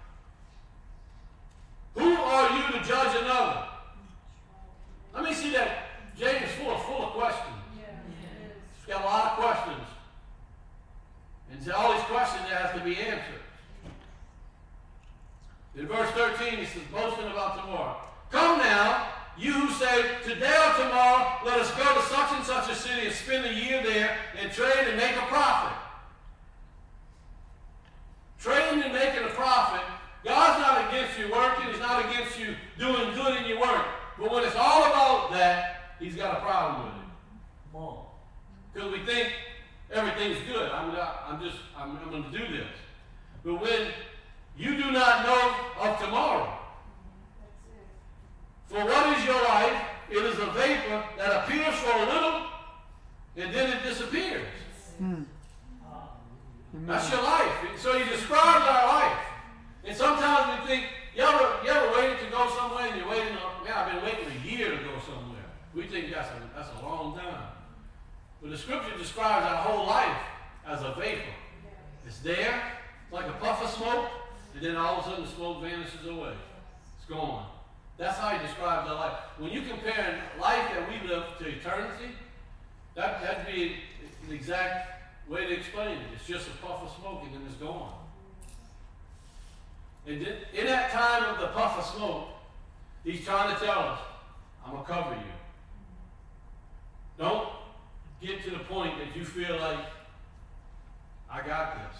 Who are you to judge another? Let me see that. James is full of, full of questions. He's got a lot of questions. And to all these questions there has to be answered. In verse thirteen, he says, boasting about tomorrow. Come now, you who say, today or tomorrow, let us go to such and such a city and spend a year there and trade and make a profit. Trading and making a profit. God's not against you working. He's not against you doing good in your work. But when it's all about that, he's got a problem with it. Because we think everything's good. I'm, not, I'm just, I'm, I'm going to do this. But when you do not know of tomorrow, for what is your life? It is a vapor that appears for a little and then it disappears. Hmm. That's your life. So he describes our life. And sometimes we think, you ever, you ever waited to go somewhere and you're waiting, on, man, I've been waiting a year to go somewhere. We think that's a, that's a long time. But the scripture describes our whole life as a vapor. It's there, it's like a puff of smoke, and then all of a sudden the smoke vanishes away. It's gone. That's how he describes our life. When you compare life that we live to eternity, that, that'd be the exact way to explain it. It's just a puff of smoke and then it's gone. And then, in that time of the puff of smoke, he's trying to tell us, I'm going to cover you. Don't get to the point that you feel like, I got this.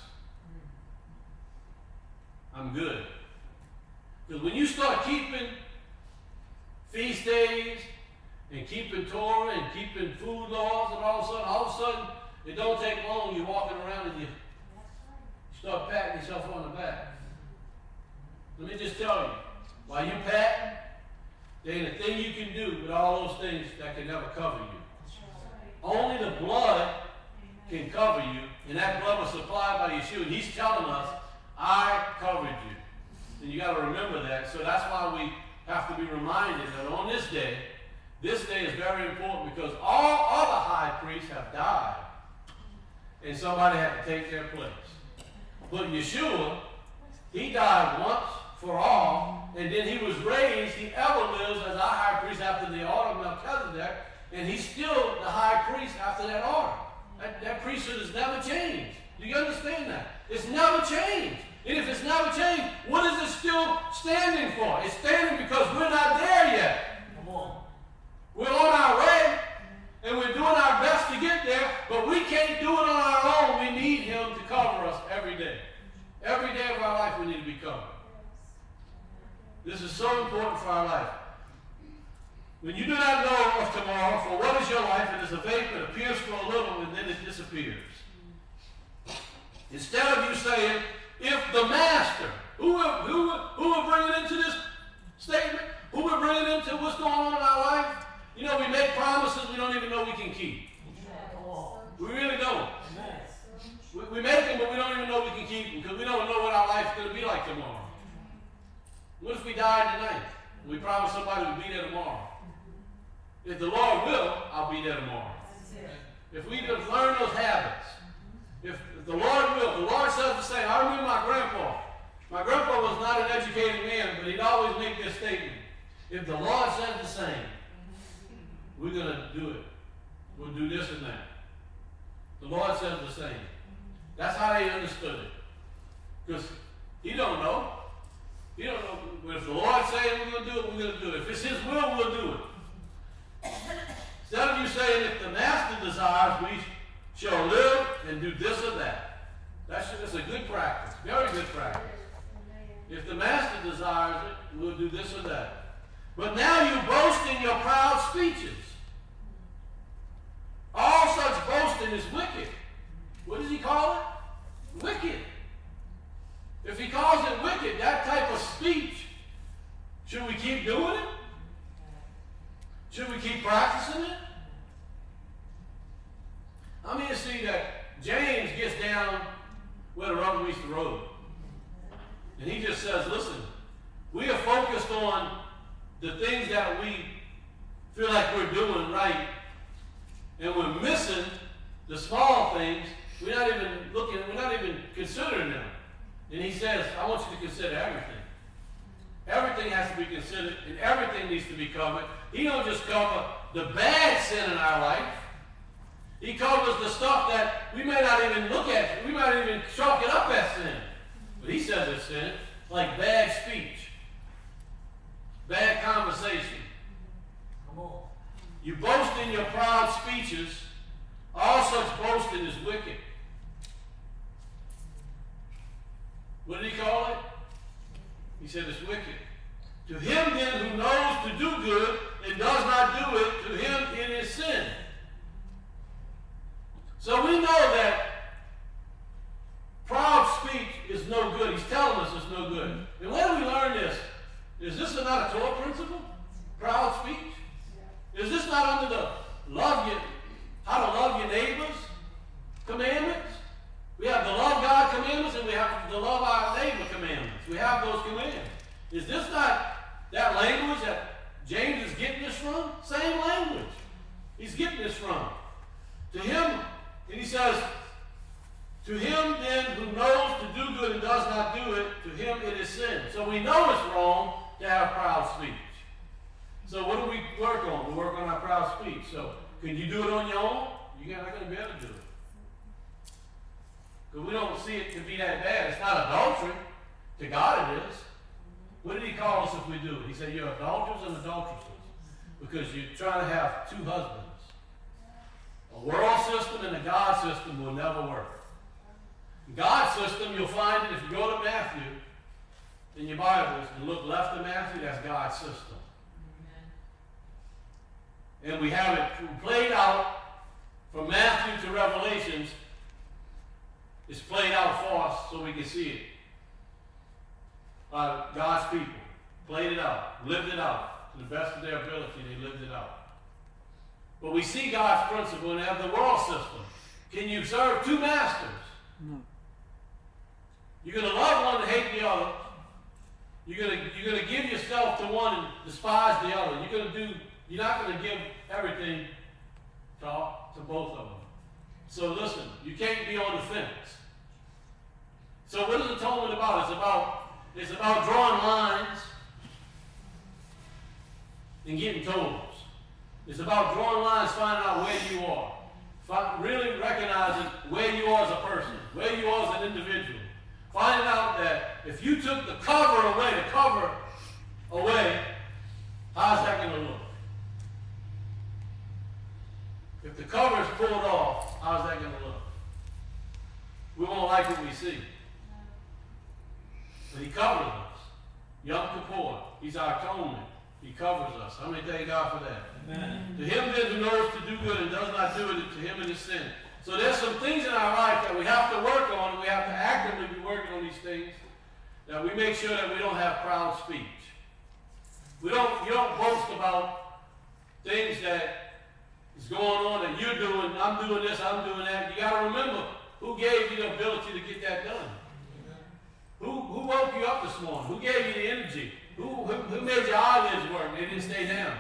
I'm good. Because when you start keeping feast days and keeping Torah and keeping food laws and all of a sudden, all of a sudden, it don't take long, you're walking around and you, you start patting yourself on the back. Let me just tell you, while you pat, there ain't a thing you can do with all those things that can never cover you. Only the blood can cover you, and that blood was supplied by Yeshua. And he's telling us, I covered you. And you got to remember that. So that's why we have to be reminded that on this day, this day is very important because all other high priests have died. And somebody had to take their place. But Yeshua, he died once for all, and then he was raised. He ever lives as our high priest after the order of Melchizedek, and he's still the high priest after that order. That, that priesthood has never changed. Do you understand that? It's never changed. And if it's never changed, what is it still standing for? It's standing because we're not there yet. Come on. We're on our way, and we're doing our best to get there, but we can't do it on our own. We need him to cover us every day. Every day of our life we need to be covered. This is so important for our life. When you do not know of tomorrow, for what is your life? It is a vapor that appears for a little and then it disappears. Instead of you saying, if the master, who will, who will, who will bring it into this statement? Who will bring it into what's going on in our life? You know, we make promises we don't even know we can keep. We really don't. We, we make them, but we don't even know we can keep them because we don't know what our life's going to be like tomorrow. What if we died tonight? We promise somebody we'll be there tomorrow. If the Lord will, I'll be there tomorrow. If we just learn those habits, if, if the Lord will, if the Lord says the same. I remember my grandpa. My grandpa was not an educated man, but he'd always make this statement. If the Lord says the same, we're going to do it. We'll do this and that. The Lord says the same. That's how they understood it. Because he don't know. He don't know. But if the Lord says we're going to do it, we're going to do it. If it's his will, we'll do it. Instead of you saying, if the master desires, we shall live and do this or that. That's, that's a good practice. Very good practice. If the master desires it, we'll do this or that. But now you boast in your proud speeches. All such boasting is wicked. What does he call it? Wicked. If he calls it wicked, that type of speech, should we keep doing it? Should we keep practicing it? I mean, you see that James gets down where the rubber meets the road. And he just says, listen, we are focused on the things that we feel like we're doing right, and we're missing the small things. We're not even looking, we're not even considering them. And he says, I want you to consider everything. Everything has to be considered, and everything needs to be covered. He don't just cover the bad sin in our life. He covers the stuff that we may not even look at. We might even chalk it up as sin. But he says it's sin, like bad speech, bad conversation. Come on. You boast in your proud speeches. All such boasting is wicked. What did he call it? He said it's wicked. To him then who knows to do good and does not do it, to him it is sin. So we know that proud speech is no good. He's telling us it's no good. And where do we learn this? Is this not a Torah principle? Proud speech? Is this not under the love you, how to love your neighbors commandments? We have the love God commandments and we have the love our neighbor commandments. We have those commandments. Is this not that language that James is getting this from? Same language. He's getting this from. To him, and he says, to him then who knows to do good and does not do it, to him it is sin. So we know it's wrong to have proud speech. So what do we work on? We work on our proud speech. So can you do it on your own? You're not going to be able to do it. Because we don't see it to be that bad. It's not adultery. To God it is. What did he call us if we do it? He said you're adulterers and adulteresses. Because you're trying to have two husbands. A world system and a God system will never work. God's system, you'll find it if you go to Matthew in your Bibles and look left of Matthew, that's God's system. And we have it played out from Matthew to Revelations. It's played out for us so we can see it. By God's people. Played it out. Lived it out. To the best of their ability, they lived it out. But we see God's principle and have the world system. Can you serve two masters? No. You're going to love one and hate the other. You're going to, you're going to give yourself to one and despise the other. You're going to do, you're not going to give everything to, to both of them. So listen, you can't be on the fence. So what is atonement about? It's about it's about drawing lines and getting totals. It's about drawing lines, finding out where you are. Find, really recognizing where you are as a person, where you are as an individual. Finding out that if you took the cover away, the cover away, how's that going to look? If the cover is pulled off, how's that going to look? We won't like what we see. But he covers us. Yom Kippur, he's our atonement. He covers us. How many thank God for that? Amen. To him then who knows to do good and does not do it, to him it is sin. So there's some things in our life that we have to work on, and we have to actively be working on these things, that we make sure that we don't have proud speech. We don't, you don't boast about things that is going on that you're doing, I'm doing this, I'm doing that. You got to remember who gave you the ability to get that done. Who, who woke you up this morning? Who gave you the energy? Who, who, who made your eyelids work and they didn't stay down?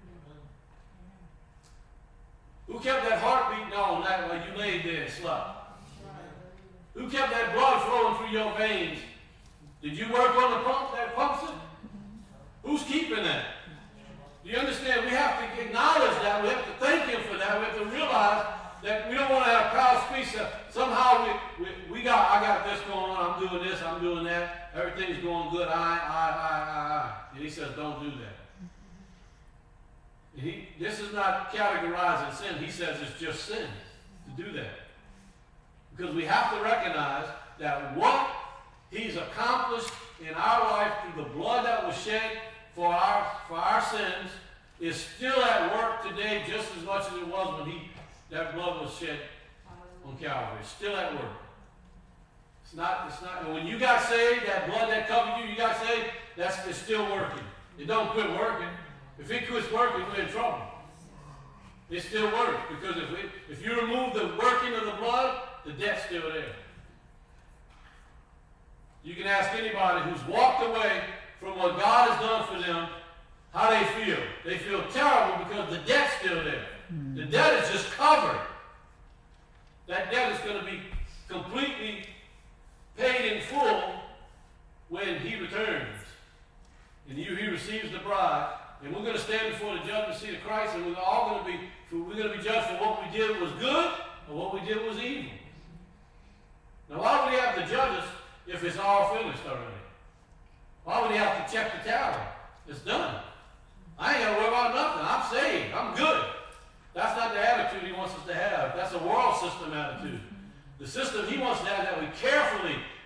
Who kept that heart beating on that while you laid there and slept? Who kept that blood flowing through your veins? Did you work on the pump that pumps it? Who's keeping that? Do you understand? We have to acknowledge that. We have to thank him for that. We have to realize that we don't want to have proud speech that somehow we, we, we got, I got this going on, I'm doing this, I'm doing that, everything's going good, I, I, I, I, I. And he says, don't do that. And he, this is not categorizing sin. He says it's just sin to do that. Because we have to recognize that what he's accomplished in our life through the blood that was shed for our, for our sins is still at work today just as much as it was when he that blood was shed on Calvary. It's still at work. It's not, it's not, and when you got saved, that blood that covered you, you got saved, that's it's still working. It don't quit working. If it quits working, we're in trouble. It still works, because if, it, if you remove the working of the blood, the debt's still there. You can ask anybody who's walked away from what God has done for them, how they feel. They feel terrible because the debt's still there. The debt is just covered. That debt is going to be completely paid in full when he returns. And you, he receives the bride. And we're going to stand before the judgment seat of Christ, and we're all going to be, we're going to be judged for what we did was good or what we did was evil. Now, why would he have to judge us if it's all finished already? Why would he have to check the tally? It's done. I ain't got to worry about nothing. I'm saved. I'm good. That's not the attitude he wants us to have. That's a world system attitude. The system he wants to have that we carefully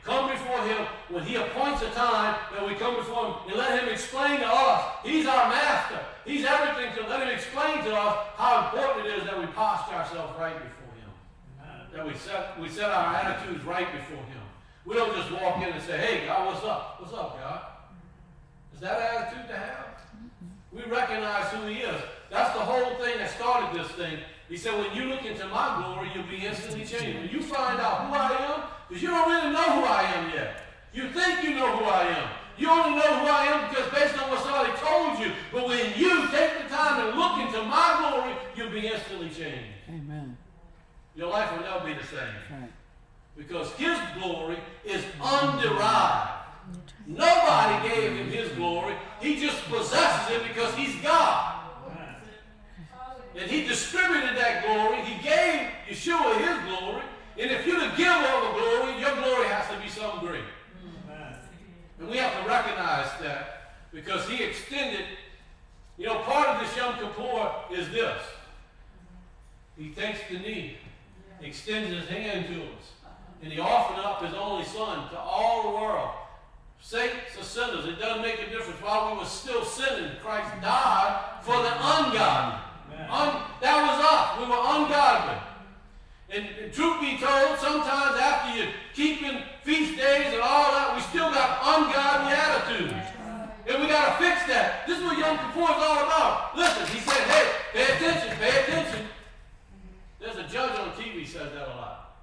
come before him when he appoints a time that we come before him and let him explain to us. He's our master. He's everything to let him explain to us how important it is that we posture ourselves right before him. Amen. That we set, we set our attitudes right before him. We don't just walk in and say, hey, God, what's up? What's up, God? Is that an attitude to have? We recognize who he is. That's the whole thing that started this thing. He said, when you look into my glory, you'll be instantly changed. When you find out who I am, because you don't really know who I am yet. You think you know who I am. You only know who I am because based on what somebody told you. But when you take the time and look into my glory, you'll be instantly changed. Amen. Your life will never be the same. Right. Because his glory is underived. Nobody gave him his glory. He just possesses it because he's God. And he distributed that glory. He gave Yeshua his glory. And if you're to give all the glory, your glory has to be something great. And we have to recognize that because he extended, you know, part of this Yom Kippur is this. He takes the knee, extends his hand to us, and he offered up his only son to all the world. Saints or sinners, it doesn't make a difference. While we were still sinning, Christ died for the ungodly. Un, that was us. We were ungodly. And, and truth be told, sometimes after you're keeping feast days and all that, we still got ungodly attitudes. And we got to fix that. This is what Yom Kippur is all about. Listen, he said, hey, pay attention, pay attention. There's a judge on T V says that a lot.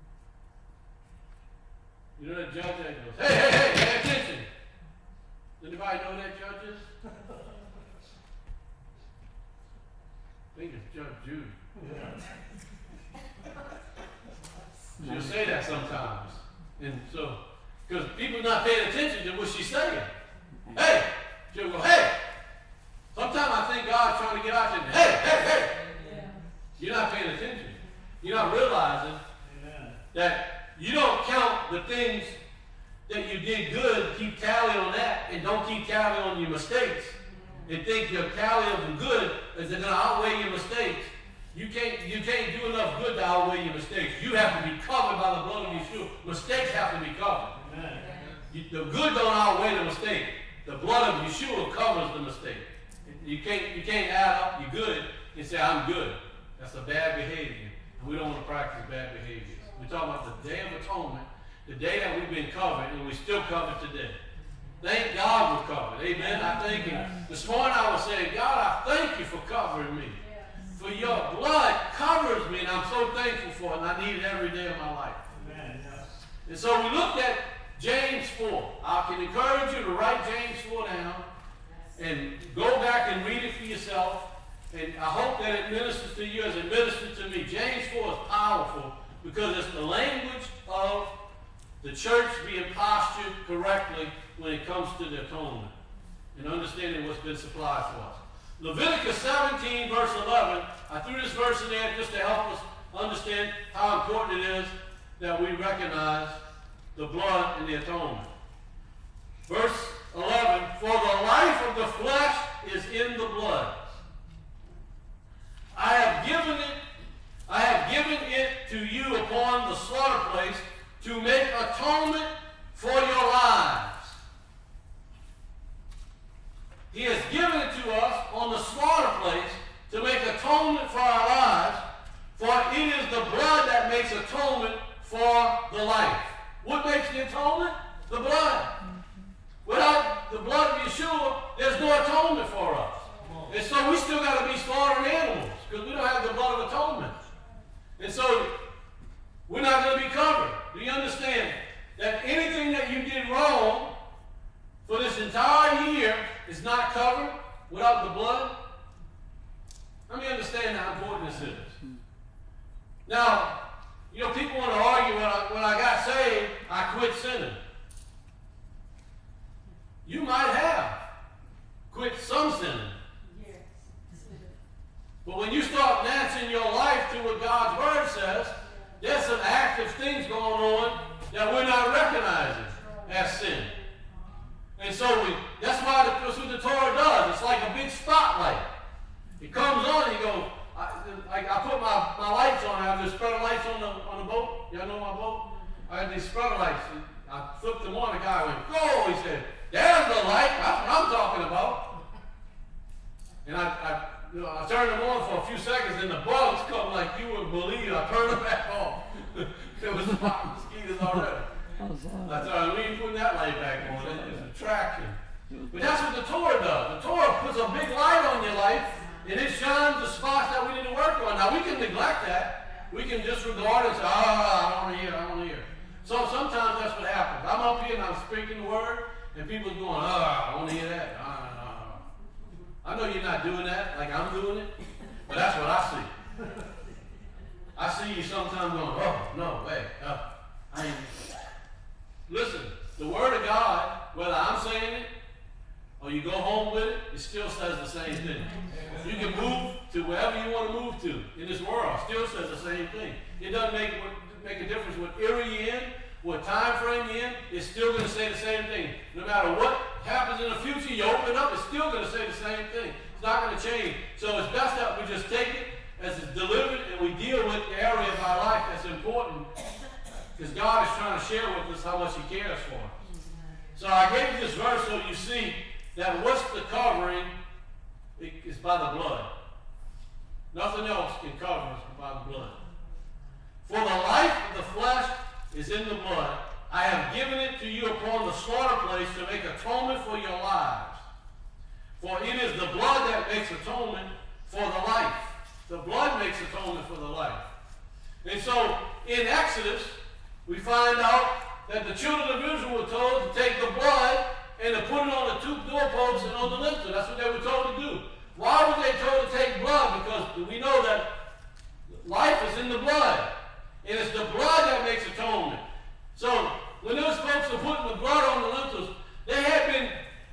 You know that judge that goes, hey, hey, hey, pay attention. Anybody know that judge is? I think it's Judge Judy. She'll say that sometimes. And so, because people not paying attention to what she's saying. Hey! She'll go, hey! Sometimes I think God's trying to get out there. Hey, hey, hey! Yeah. You're not paying attention. You're not realizing Amen. That you don't count the things that you did good, keep tally on that, and don't keep tally on your mistakes. And think your tally of the good is going to outweigh your mistakes. You can't, you can't do enough good to outweigh your mistakes. You have to be covered by the blood of Yeshua. Mistakes have to be covered. You, the good don't outweigh the mistake. The blood of Yeshua covers the mistake. You can't, you can't add up your good and say, I'm good. That's a bad behavior. And we don't want to practice bad behaviors. We're talking about the Day of Atonement, the day that we've been covered, and we're still covered today. Thank God we're covered. Amen. I thank you. This morning I was saying, God, I thank you for covering me. For your blood covers me, and I'm so thankful for it, and I need it every day of my life. Amen. And so we looked at James four. I can encourage you to write James four down and go back and read it for yourself. And I hope that it ministers to you as it ministered to me. James four is powerful because it's the language of the church being postured correctly when it comes to the atonement and understanding what's been supplied for us. Leviticus seventeen, verse eleven, I threw this verse in there just to help us understand how important it is that we recognize the blood and the atonement. Verse eleven, for the life of the flesh is in the blood. I have given it, I have given it to you upon the slaughter place to make atonement for your lives. He has given it to us on the slaughter place to make atonement for our lives, for it is the blood that makes atonement for the life. What makes the atonement? The blood. Without the blood of Yeshua, there's no atonement for us. And so we still got to be slaughtering animals because we don't have the blood of atonement. And so we're not going to be covered. Do you understand that anything that you did wrong for this entire year is not covered without the blood? Let me understand how important this is. Now, you know, people want to argue when I, when I got saved, I quit sinning. You might have quit some sinning. But when you start matching your life to what God's Word says, there's some active things going on that we're not recognizing as sin. And so we, that's why the, that's what the Torah does. It's like a big spotlight. It comes on and you go, I, I, I put my, my lights on. I have the spreader lights on the, on the boat. Y'all know my boat? I have these spreader lights. I flipped them on. The guy went, go! He said, there's the light. That's what I'm talking about. And I, I, you know, I turned them on for a few seconds, and the bugs come like you wouldn't believe. I turned them back off. There was five mosquitoes already. I thought, we ain't putting that light back on. It's a attraction. But that's what the Torah does. The Torah puts a big light on your life, and it shines the spots that we need to work on. Now, we can neglect that. We can disregard it and say, ah, I don't want to hear, I don't want to hear. So sometimes that's what happens. I'm up here and I'm speaking the word, and people's going, ah, I don't want to hear that. Ah, ah, ah. I know you're not doing that like I'm doing it, but that's what I see. I see you sometimes going, oh, no, wait, oh, I ain't. Listen, the word of God, whether I'm saying it or you go home with it, it still says the same thing. You can move to wherever you want to move to in this world. It still says the same thing. It doesn't make, make a difference what era you're in, what time frame you're in. It's still going to say the same thing. No matter what happens in the future, you open it up, it's still going to say the same thing. It's not going to change. So it's best that we just take it as it's delivered and we deal with the area of our life that's important. Because God is trying to share with us how much He cares for us. So I gave this verse so you see that what's the covering is by the blood. Nothing else can cover us by the blood. For the life of the flesh is in the blood. I have given it to you upon the slaughter place to make atonement for your lives. For it is the blood that makes atonement for the life. The blood makes atonement for the life. And so in Exodus, we find out that the children of Israel were told to take the blood and to put it on the two doorposts and on the lintel. That's what they were told to do. Why were they told to take blood? Because we know that life is in the blood. And it's the blood that makes atonement. So when those folks were putting the blood on the lintels, they had been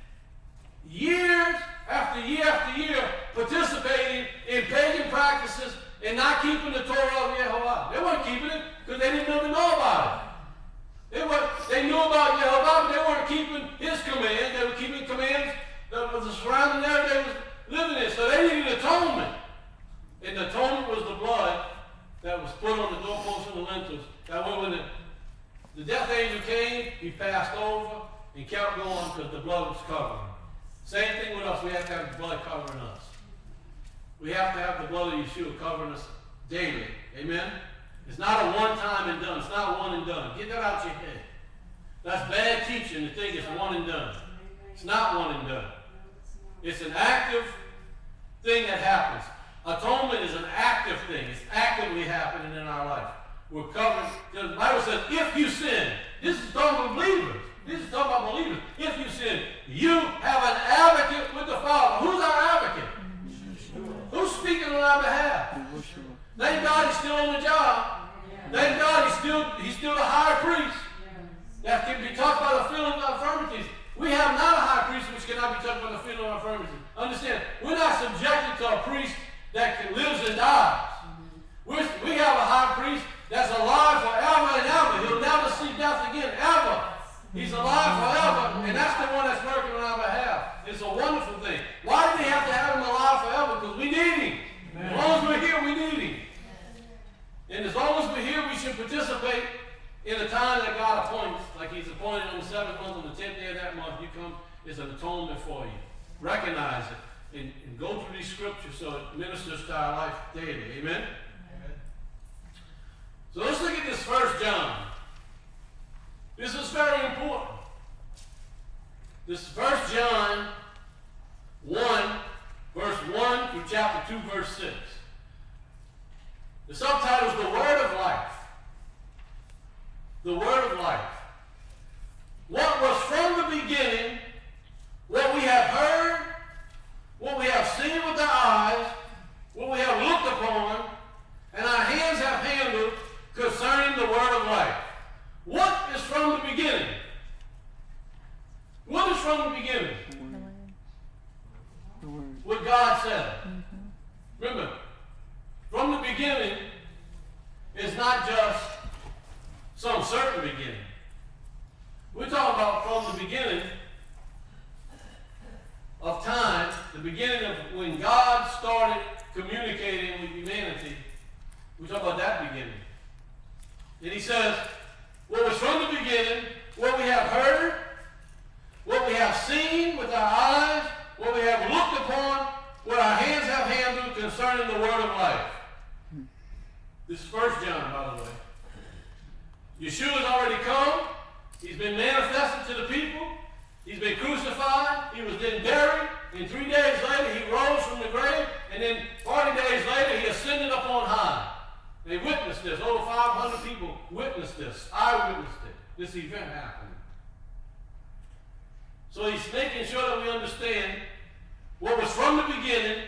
years after year after year participating in pagan practices and not keeping the Torah of Yehovah. They weren't keeping it because they didn't even know about it. They, were, they knew about Yehovah, but they weren't keeping His commands. They were keeping commands of the surrounding area they was living in. So they needed atonement. And the atonement was the blood that was put on the doorposts and the lintels. That way when the, the death angel came, he passed over and kept going because the blood was covering. Same thing with us. We have to have the blood covering us. We have to have the blood of Yeshua covering us daily. Amen? It's not a one-time and done. It's not one and done. Get that out your head. That's bad teaching to think it's one and done. It's not one and done. It's an active thing that happens. Atonement is an active thing. It's actively happening in our life. We're covered. The Bible says, if you sin, this is talking about believers. This is talking about believers. If you sin, you have an advocate with the Father. Who's our advocate? Who's speaking on our behalf? Thank God he's still on the job. Thank God he's still, he's still the high priest that can be touched by the feeling of infirmities. We have not a high priest which cannot be touched by the feeling of infirmities. Understand, we're not subjected to a priest that can, lives and dies. We're, we have a high priest that's alive forever and ever. He'll never see death again, ever. He's alive forever, and that's the one that's working on our behalf. It's a wonderful thing. Why do we have to have him alive forever? Because we need him. Amen. As long as we're here, we need him. And as long as we're here, we should participate in the time that God appoints. Like he's appointed on the seventh month, on the tenth day of that month, you come, it's an atonement for you. Recognize it and, and go through these scriptures so it ministers to our life daily. Amen? Amen. So let's look at this First John. This is very important. This First John one, verse one through chapter two, verse six. The subtitle is The Word of Life. The Word of Life. What was from the beginning, what we have heard, what we have seen with our eyes, what we have looked upon, and our hands have handled concerning the Word of Life. What is from the beginning? What is from the beginning? The Word. What God said. Mm-hmm. Remember, from the beginning is not just some certain beginning. We're talking about from the beginning of time, the beginning of when God started communicating with humanity. We talk about that beginning. And he says, what was from the beginning, what we This is First John, by the way. Yeshua's already come. He's been manifested to the people. He's been crucified. He was then buried. And three days later, he rose from the grave. And then forty days later, he ascended up on high. They witnessed this. Over five hundred people witnessed this. I witnessed it. This event happened. So he's making sure that we understand what was from the beginning,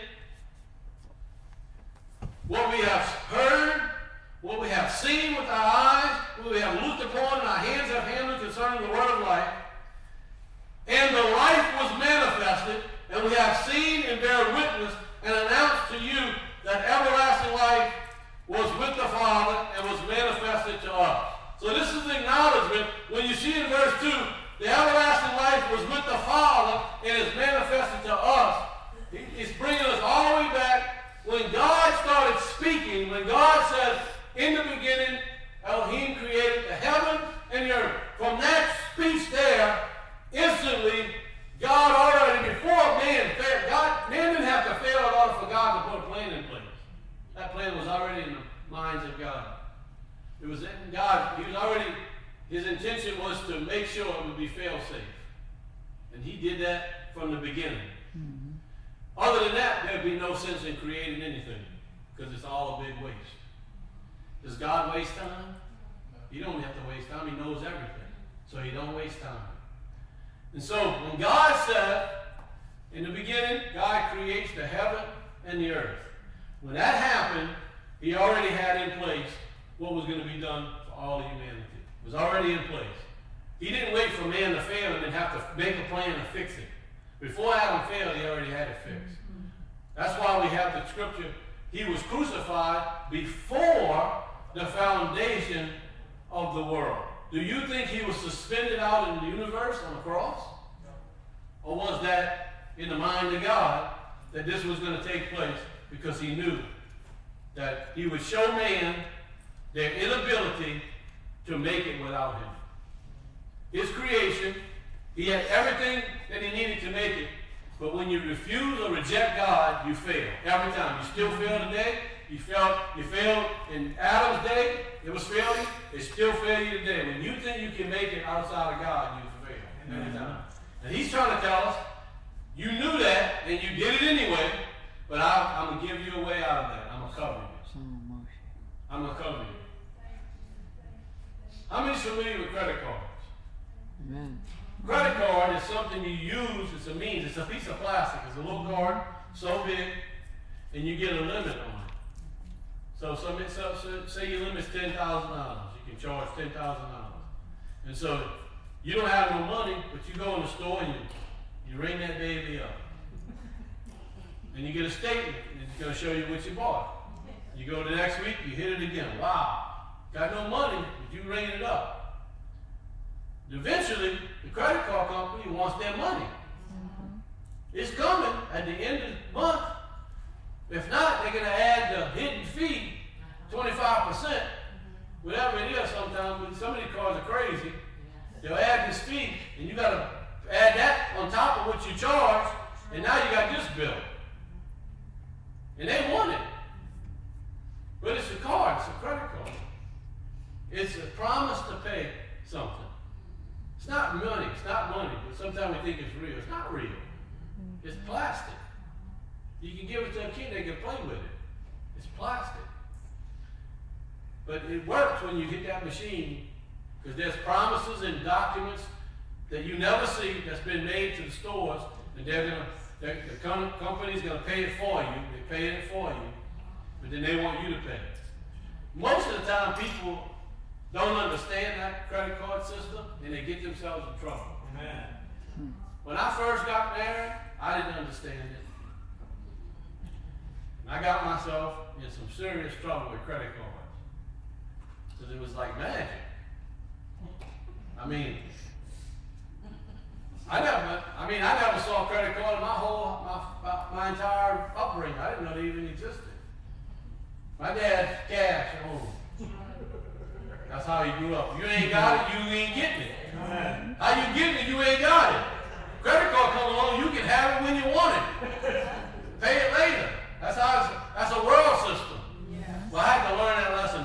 what we have heard, what we have seen with our eyes, what we have looked upon and our hands have handled concerning the word of life. And the life was manifested, and we have seen and bear witness and announced to you that everlasting life was with the Father and was manifested to us. So this is the acknowledgement. When you see in verse two, the everlasting life was with the Father and is manifested to us. It's bringing us all the way back when God started speaking, when God said, in the beginning, Elohim created the heaven and the earth. From that speech there, instantly, God already, before man failed, God, man didn't have to fail in order for God to put a plan in place. That plan was already in the minds of God. It was in God. He was already, his intention was to make sure it would be fail-safe. And he did that from the beginning. Mm-hmm. Other than that, there'd be no sense in creating anything, because it's all a big waste. Does God waste time? He don't have to waste time. He knows everything. So he don't waste time. And so when God said, in the beginning, God creates the heaven and the earth. When that happened, he already had in place what was going to be done for all of humanity. It was already in place. He didn't wait for man to fail and then have to make a plan to fix it. Before Adam failed, he already had it fixed. That's why we have the scripture, he was crucified before the foundation of the world. Do you think he was suspended out in the universe on the cross? Or was that in the mind of God that this was going to take place because he knew that he would show man their inability to make it without him? His creation, he had everything that he needed to make it, but when you refuse or reject God, you fail. Every time. You still fail today. You failed, you failed in Adam's day, it was failure. It's still failure today. When you think you can make it outside of God, you fail. Every time. And he's trying to tell us, you knew that, and you did it anyway, but I, I'm going to give you a way out of that. I'm going to cover you. I'm going to cover you. How many's familiar with credit cards? Amen. Credit card is something you use. It's a means. It's a piece of plastic. It's a little card, so big, and you get a limit on it. So, some, so, so say your limit's ten thousand dollars. You can charge ten thousand dollars. And so you don't have no money, but you go in the store and you, you ring that baby up. And you get a statement, and it's going to show you what you bought. You go the next week, you hit it again. Wow, got no money, but you ring it up. Eventually, the credit card company wants their money. Mm-hmm. It's coming at the end of the month. If not, they're going to add the hidden fee, twenty-five percent, whatever it is sometimes, but some of these cards are crazy. They'll add this fee, and you got to add that on top of what you charge, and now you got this bill. And they want it. But it's a card, it's a credit card. It's a promise to pay something. It's not money, it's not money, but sometimes we think it's real. It's not real. It's plastic. You can give it to a kid, they can play with it. It's plastic. But it works when you hit that machine, because there's promises and documents that you never see that's been made to the stores, and they're gonna, they're, the com- company's gonna pay it for you. They pay it for you, but then they want you to pay it. Most of the time, people don't understand that credit card system, and they get themselves in trouble. Amen. When I first got married, I didn't understand it. And I got myself in some serious trouble with credit cards, because it was like magic. I mean, I never, I mean, I never saw a credit card in my whole, my, my, my entire upbringing. I didn't know they even existed. My dad had cash at home. That's how he grew up. You ain't got it, you ain't getting it. Amen. How you getting it, you ain't got it. Credit card come along, you can have it when you want it. Pay it later. That's how it's, that's a world system. Yeah. Well, I had to learn that lesson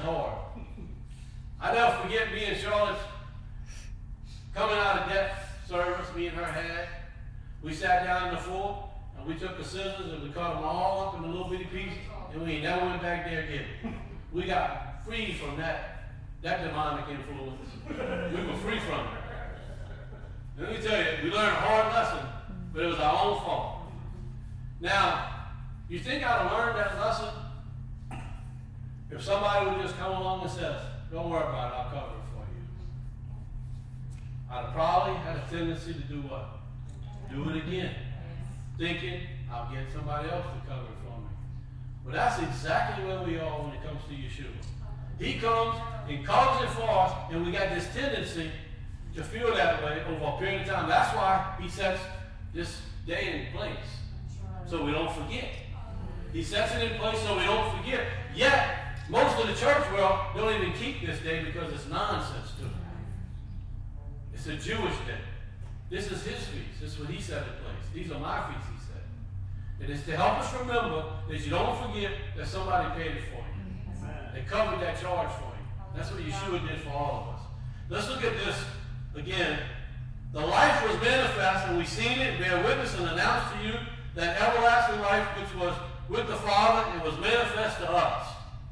me and Charlotte's coming out of debt service, me and her had. We sat down on the floor, and we took the scissors, and we cut them all up into little bitty pieces, and we never went back there again. We got free from that, that demonic influence. We were free from it. And let me tell you, we learned a hard lesson, but it was our own fault. Now, you think I'd have learned that lesson if somebody would just come along and says, don't worry about it, I'll cover it for you. I'd have probably had a tendency to do what? Do it again. Thinking, I'll get somebody else to cover it for me. But that's exactly where we are when it comes to Yeshua. He comes and covers it for us, and we got this tendency to feel that way over a period of time. That's why he sets this day in place, so we don't forget. He sets it in place so we don't forget. Yet, most of the church world don't even keep this day because it's nonsense to them. It's a Jewish day. This is his feast. This is what he set in place. These are my feasts, he said. And it's to help us remember that you don't forget that somebody paid it for you. They covered that charge for you. That's what Yeshua did for all of us. Let's look at this again. The life was manifest, and we've seen it, bear witness, and announced to you that everlasting life which was with the Father and was manifest to us.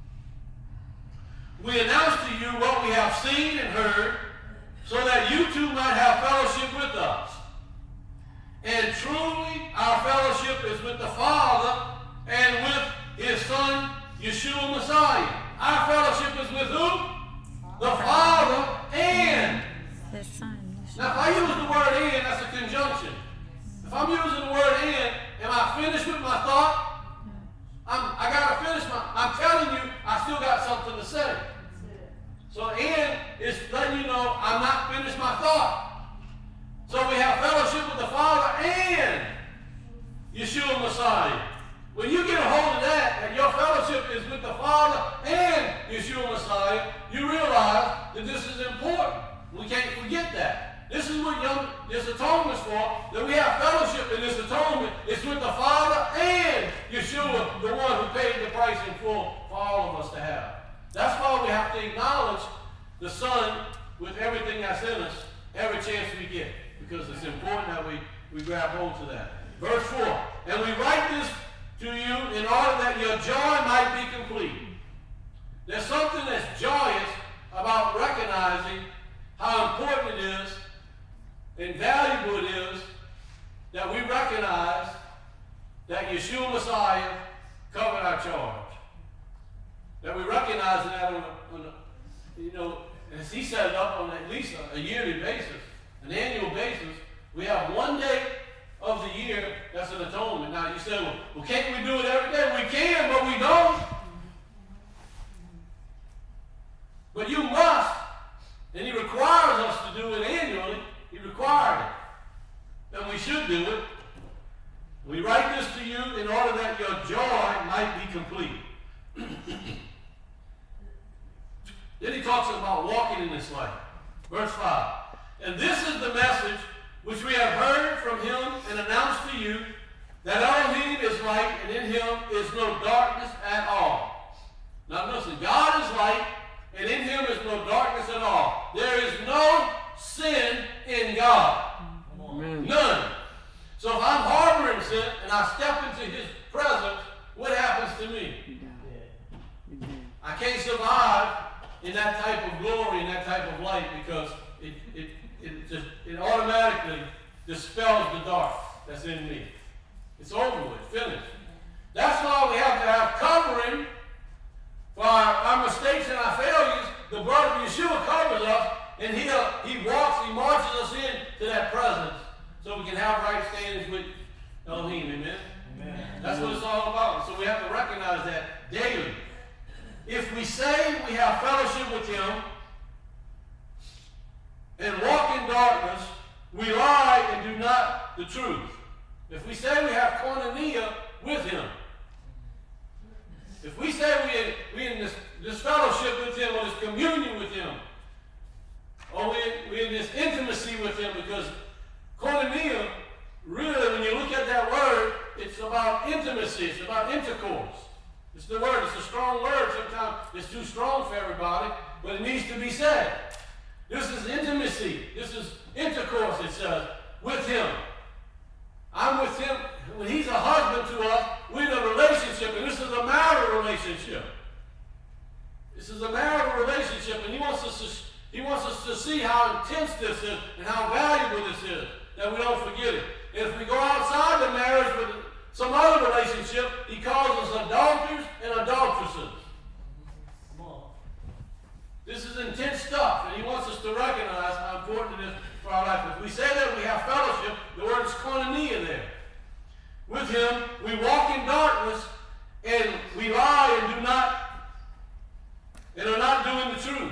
We announce to you what we have seen and heard, so that you too might have fellowship with us. And truly, our fellowship is with the Father and with his Son, Yeshua Messiah. Our fellowship is with who? The Father and His Son. Now, if I use the word and, that's a conjunction. If I'm using the word and, am I finished with my thought? I'm, I got to finish my, I'm telling you, I still got something to say. So and is letting you know I'm not finished my thought. So we have fellowship with the Father and Yeshua Messiah. When you get a hold of that, and your fellowship is with the Father and Yeshua Messiah, you realize that this is important. We can't forget that. This is what young, this atonement is for, that we have fellowship in this atonement. It's with the Father and Yeshua, the one who paid the price in full for all of us to have. That's why we have to acknowledge the Son with everything that's in us, every chance we get, because it's important that we, we grab hold to that. Verse four, and we write this to you in order that your joy might be complete. There's something that's joyous about recognizing how important it is and valuable it is that we recognize that Yeshua Messiah covered our charge. That we recognize that on a, on a, you know, as he set it up on at least a, a yearly basis, an annual basis, we have one day of the year that's an atonement. Now you say, well, well, can't we do it every day? We can, but we don't. But you must, and he requires us to do it annually. He required it. And we should do it. We write this to you in order that your joy might be complete. Then he talks about walking in this light. Verse five. And this is the message which we have heard from him and announced to you, that Elohim is light, and in him is no darkness at all. Now listen, God is light, and in him is no darkness at all. There is no sin in God. Amen. None. So if I'm harboring sin and I step into his presence, what happens to me? You died. You did. I can't survive in that type of glory, in that type of light, because it, it, it, just, it automatically dispels the dark that's in me. It's over with, finished. That's why we have to have covering for our, our mistakes and our failures. The blood of Yeshua covers us, and he, he walks, he marches us in to that presence so we can have right standings with Elohim. Amen? Amen. That's what it's all about. So we have to recognize that daily. If we say we have fellowship with him and walk in darkness, we lie and do not the truth. If we say we have koinonia with him, if we say we in, we in this, this fellowship with him, or this communion with him, or we we in this intimacy with him, because koinonia, really, when you look at that word, it's about intimacy, it's about intercourse. It's the word, it's a strong word. Sometimes it's too strong for everybody, but it needs to be said. This is intimacy. This is intercourse, it says, with him. I'm with him. When he's a husband to us, we're in a relationship, and this is a marital relationship. This is a marital relationship, and he wants us to, he wants us to see how intense this is and how valuable this is, that we don't forget it. And if we go outside the marriage with some other relationship, he calls us adulterers and adulteresses. This is intense stuff, and he wants us to recognize how important it is for our life. If we say that we have fellowship, the word is koinonia there. With him, we walk in darkness, and we lie and do not, and are not doing the truth.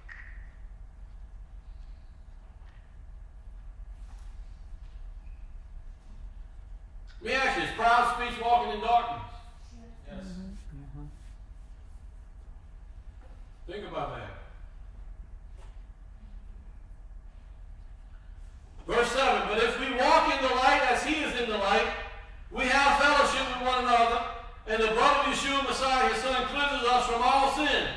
Let me ask you, is proud speech walking in darkness? Yes. Mm-hmm. Think about that. Verse seven, but if we walk in the light as he is in the light, we have fellowship with one another, and the blood of Yeshua Messiah, his son, cleanses us from all sin.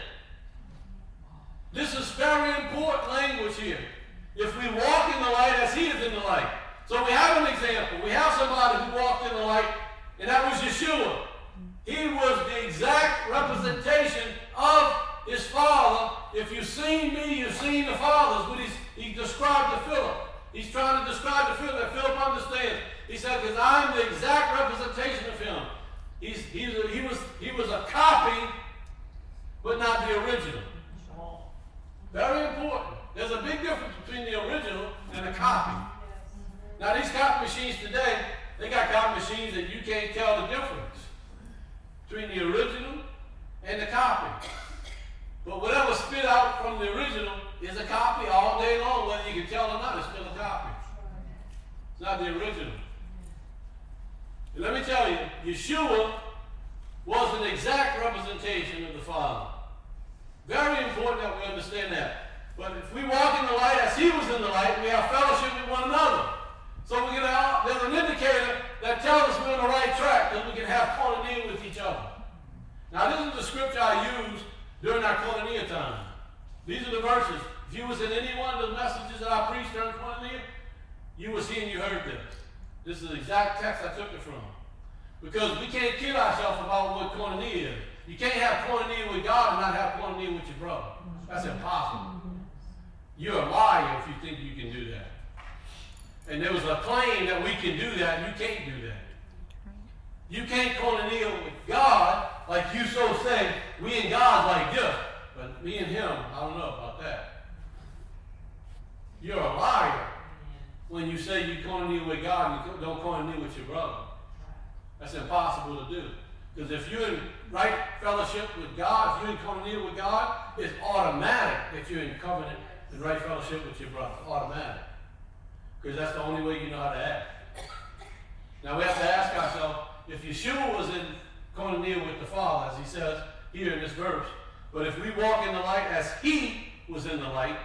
This is very important language here. If we walk in the light as he is in the light. So we have an example. We have somebody who walked in the light, and that was Yeshua. He was the exact representation of his Father. If you've seen me, you've seen the Father's. What he described to Philip. He's trying to describe to Philip that Philip understands. He said, because I'm the exact representation of him. He's, he's a, he, was, he was a copy, but not the original. Very important. There's a big difference between the original and a copy. Now, these copy machines today, they got copy machines that you can't tell the difference between the original and the copy. But whatever spit out from the original is a copy all day long, whether you can tell or not, it's still a copy. It's not the original. And let me tell you, Yeshua was an exact representation of the Father. Very important that we understand that. But if we walk in the light as he was in the light, we have fellowship with one another. So we're gonna, there's an indicator that tells us we're on the right track, that we can have koinonia with each other. Now this is the scripture I used during our koinonia time. These are the verses. If you was in any one of the messages that I preached during koinonia, you were seeing, you heard this. This is the exact text I took it from. Because we can't kid ourselves about what koinonia is. You can't have koinonia with God and not have koinonia with your brother. That's impossible. You're a liar if you think you can do that. And there was a claim that we can do that, and you can't do that. You can't koinonia with God like you so say, we and God like this. But me and him, I don't know about that. You're a liar when you say you koinonia with God and you don't koinonia with your brother. That's impossible to do. Because if you're in right fellowship with God, if you're in koinonia with God, it's automatic that you're in covenant and right fellowship with your brother. Automatic. Because that's the only way you know how to act. Now we have to ask ourselves, if Yeshua was in koinonia with the Father, as he says here in this verse, but if we walk in the light as he was in the light,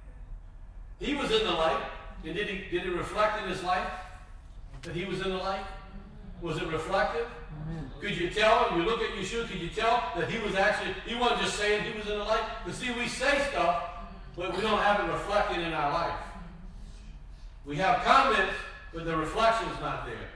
he was in the light, and did he did it reflect in his life that he was in the light? Was it reflective? Amen. Could you tell, when you look at Yeshua, could you tell that he was actually, he wasn't just saying he was in the light? But see, we say stuff, but we don't have it reflected in our life. We have comments, but the reflection is not there.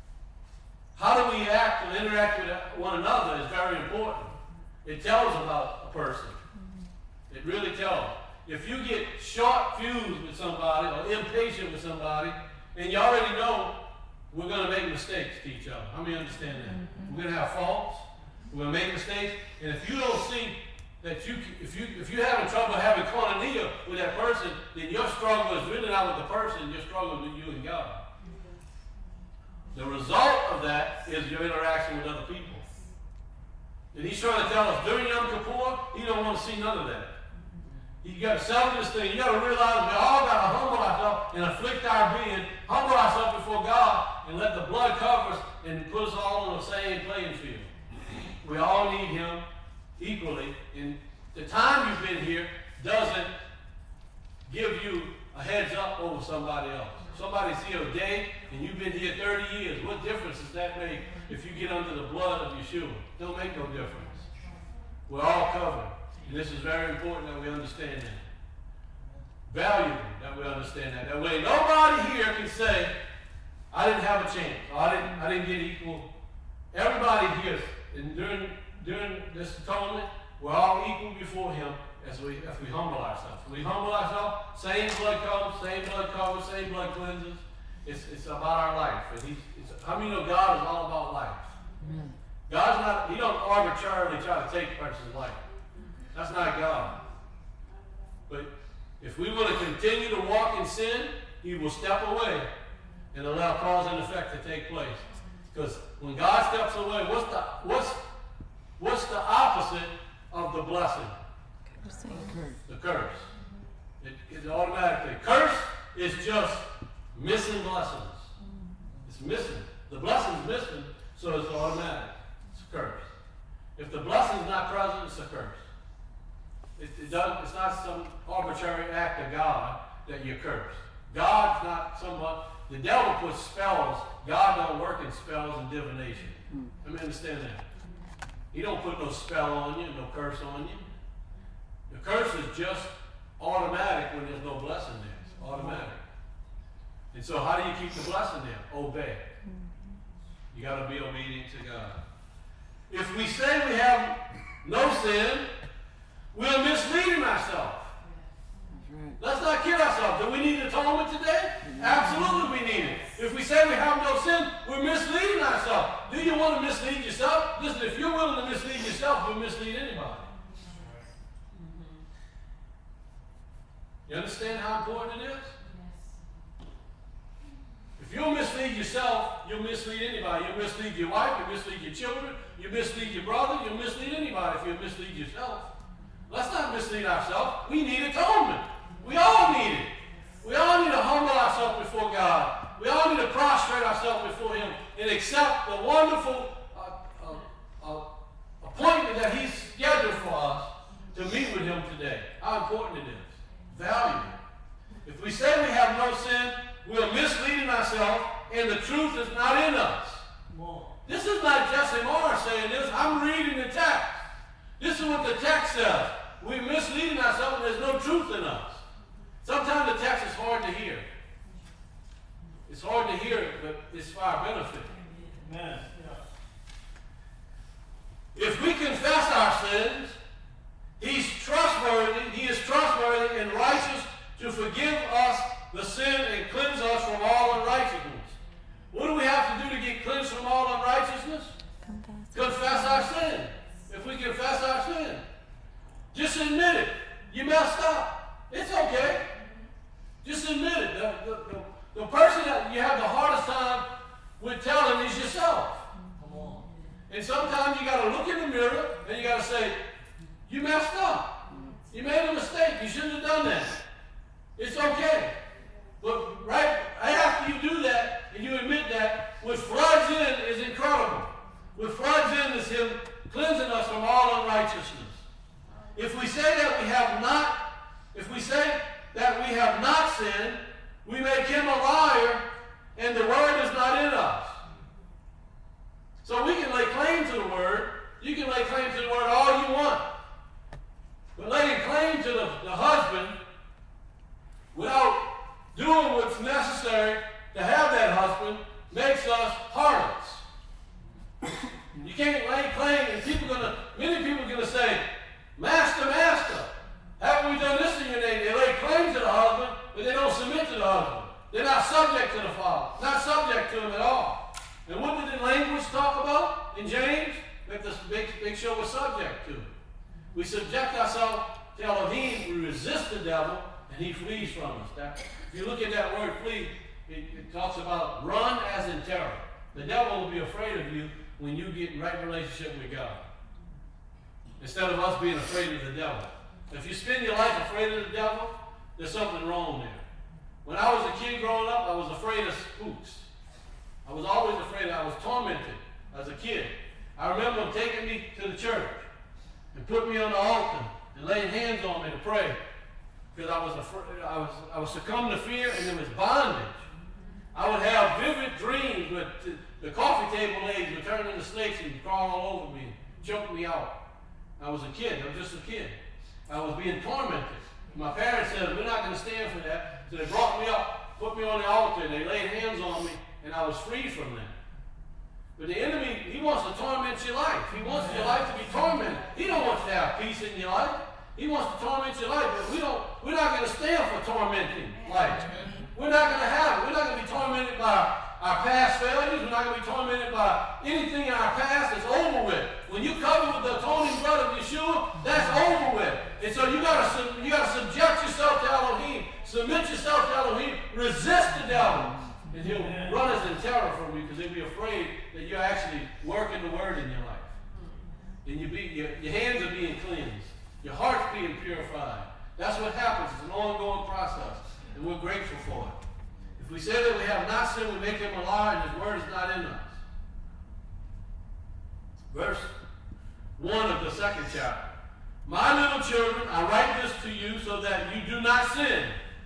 How do we act and interact with one another is very important. It tells about a person. It really tells. If you get short fused with somebody or impatient with somebody, and you already know we're going to make mistakes to each other. How many understand that? Mm-hmm. We're going to have faults. We're going to make mistakes. And if you don't see that you, if you, if you're having trouble having koinonia with that person, then your struggle is really not with the person. Your struggle is with you and God. The result of that is your interaction with other people. And he's trying to tell us during Yom Kippur, he don't want to see none of that. You got to settle this thing. You got to realize we all got to humble ourselves and afflict our being, humble ourselves before God, and let the blood cover us and put us all on the same playing field. We all need him equally. And the time you've been here doesn't give you a heads up over somebody else. Somebody's here a day and you've been here thirty years. What difference does that make if you get under the blood of Yeshua? Don't make no difference. We're all covered. And this is very important that we understand that. valuable that we understand that. That way nobody here can say, I didn't have a chance, or I didn't, I didn't get equal. Everybody here, and during, during this atonement, we're all equal before him as we, as we humble ourselves. We humble ourselves, same blood comes, same blood covers, same blood cleanses. It's, it's about our life. And he's, it's, how many know God is all about life? Mm. God's not, he don't arbitrarily try to take a person's life. That's not God. But if we want to continue to walk in sin, he will step away and allow cause and effect to take place. Because when God steps away, what's the what's what's the opposite of the blessing? Curse. The curse. It, it automatically. Curse is just missing blessings. It's missing. The blessing's missing, so it's automatic. It's a curse. If the blessing's not present, it's a curse. It, it doesn't, it's not some arbitrary act of God that you curse. God's not somewhat, the devil puts spells. God don't work in spells and divination. Mm. Let me understand that. He don't put no spell on you, no curse on you. The curse is just automatic when there's no blessing there. It's automatic. And so how do you keep the blessing there? Obey. You got to be obedient to God. If we say we have no sin, we're misleading ourselves. Right. Let's not kid ourselves. Do we need atonement today? Mm-hmm. Absolutely we need it. If we say we have no sin, we're misleading ourselves. Do you want to mislead yourself? Listen, if you're willing to mislead yourself, you'll mislead anybody. You understand how important it is? If you'll mislead yourself, you'll mislead anybody. You'll mislead your wife, you'll mislead your children, you'll mislead your brother, you'll mislead anybody if you mislead yourself. Let's not mislead ourselves. We need atonement. We all need it. We all need to humble ourselves before God. We all need to prostrate ourselves before him and accept the wonderful uh, uh, uh, appointment that he's scheduled for us to meet with him today. How important it is. Valuable. If we say we have no sin, we're misleading ourselves, and the truth is not in us. This is not Jesse Moore saying this. I'm reading the text. This is what the text says. We're misleading ourselves, and there's no truth in us. Sometimes the text is hard to hear. It's hard to hear, but it's for our benefit. Amen. If we confess our sins, he's trustworthy. He is trustworthy and righteous to forgive us the sin and cleanse us from all unrighteousness. What do we have to do to get cleansed from all unrighteousness? Confess, confess our sin. If we confess our sin, just admit it. You messed up. It's okay. Just admit it. The, the, the, the person that you have the hardest time with telling is yourself. Come on. And sometimes you got to look in the mirror and you got to say, you messed up. You made a mistake. You shouldn't have done that. It's okay. But right after you do that and you admit that, what floods in is incredible. What floods in is him cleansing us from all unrighteousness. If we say that we have not, if we say that we have not sinned, we make him a liar, and the word is not in us. So we can lay claim to the word. You can lay claim to the word all you want. But laying claim to the, the husband without doing what's necessary to have that husband makes us harlots. You can't lay claim, and people gonna, many people are gonna say, Master, Master, haven't we done this in your name? They lay claim to the husband, but they don't submit to the husband. They're not subject to the Father, not subject to him at all. And what did the language talk about in James? That this big, big show was subject to. We subject ourselves to Elohim, we resist the devil, and he flees from us. That, if you look at that word flee, it, it talks about run as in terror. The devil will be afraid of you when you get in right relationship with God, instead of us being afraid of the devil. If you spend your life afraid of the devil, there's something wrong there. When I was a kid growing up, I was afraid of spooks. I was always afraid. I was tormented as a kid. I remember them taking me to the church and putting me on the altar and laying hands on me to pray, because I was afraid. I was I was succumbing to fear, and there was bondage. I would have vivid dreams with the coffee table legs would turn into snakes and crawl all over me, choke me out. I was a kid. I was just a kid. I was being tormented. My parents said, we're not going to stand for that. So they brought me up, put me on the altar, and they laid hands on me, and I was free from that. But the enemy, he wants to torment your life. He wants your life to be tormented. He don't want you to have peace in your life. He wants to torment your life, but we don't, we're not going to stand for tormenting life. We're not going to have it. We're not going to be tormented by our past failures. We're not going to be tormented by anything in our past that's over with. When you cover with the atoning blood of Yeshua, that's over with. And so you got to you got to subject yourself to Elohim. Submit yourself to Elohim. Resist the devil. And he'll run us in terror from you because he'll be afraid that you're actually working the word in your life. And you be, your, your hands are being cleansed. Your heart's being purified. That's what happens. It's an ongoing process. And we're grateful for it. If we say that we have not sinned, we make him a liar, and his word is not in us. Verse one of the second chapter. My little children, I write this to you so that you do not sin.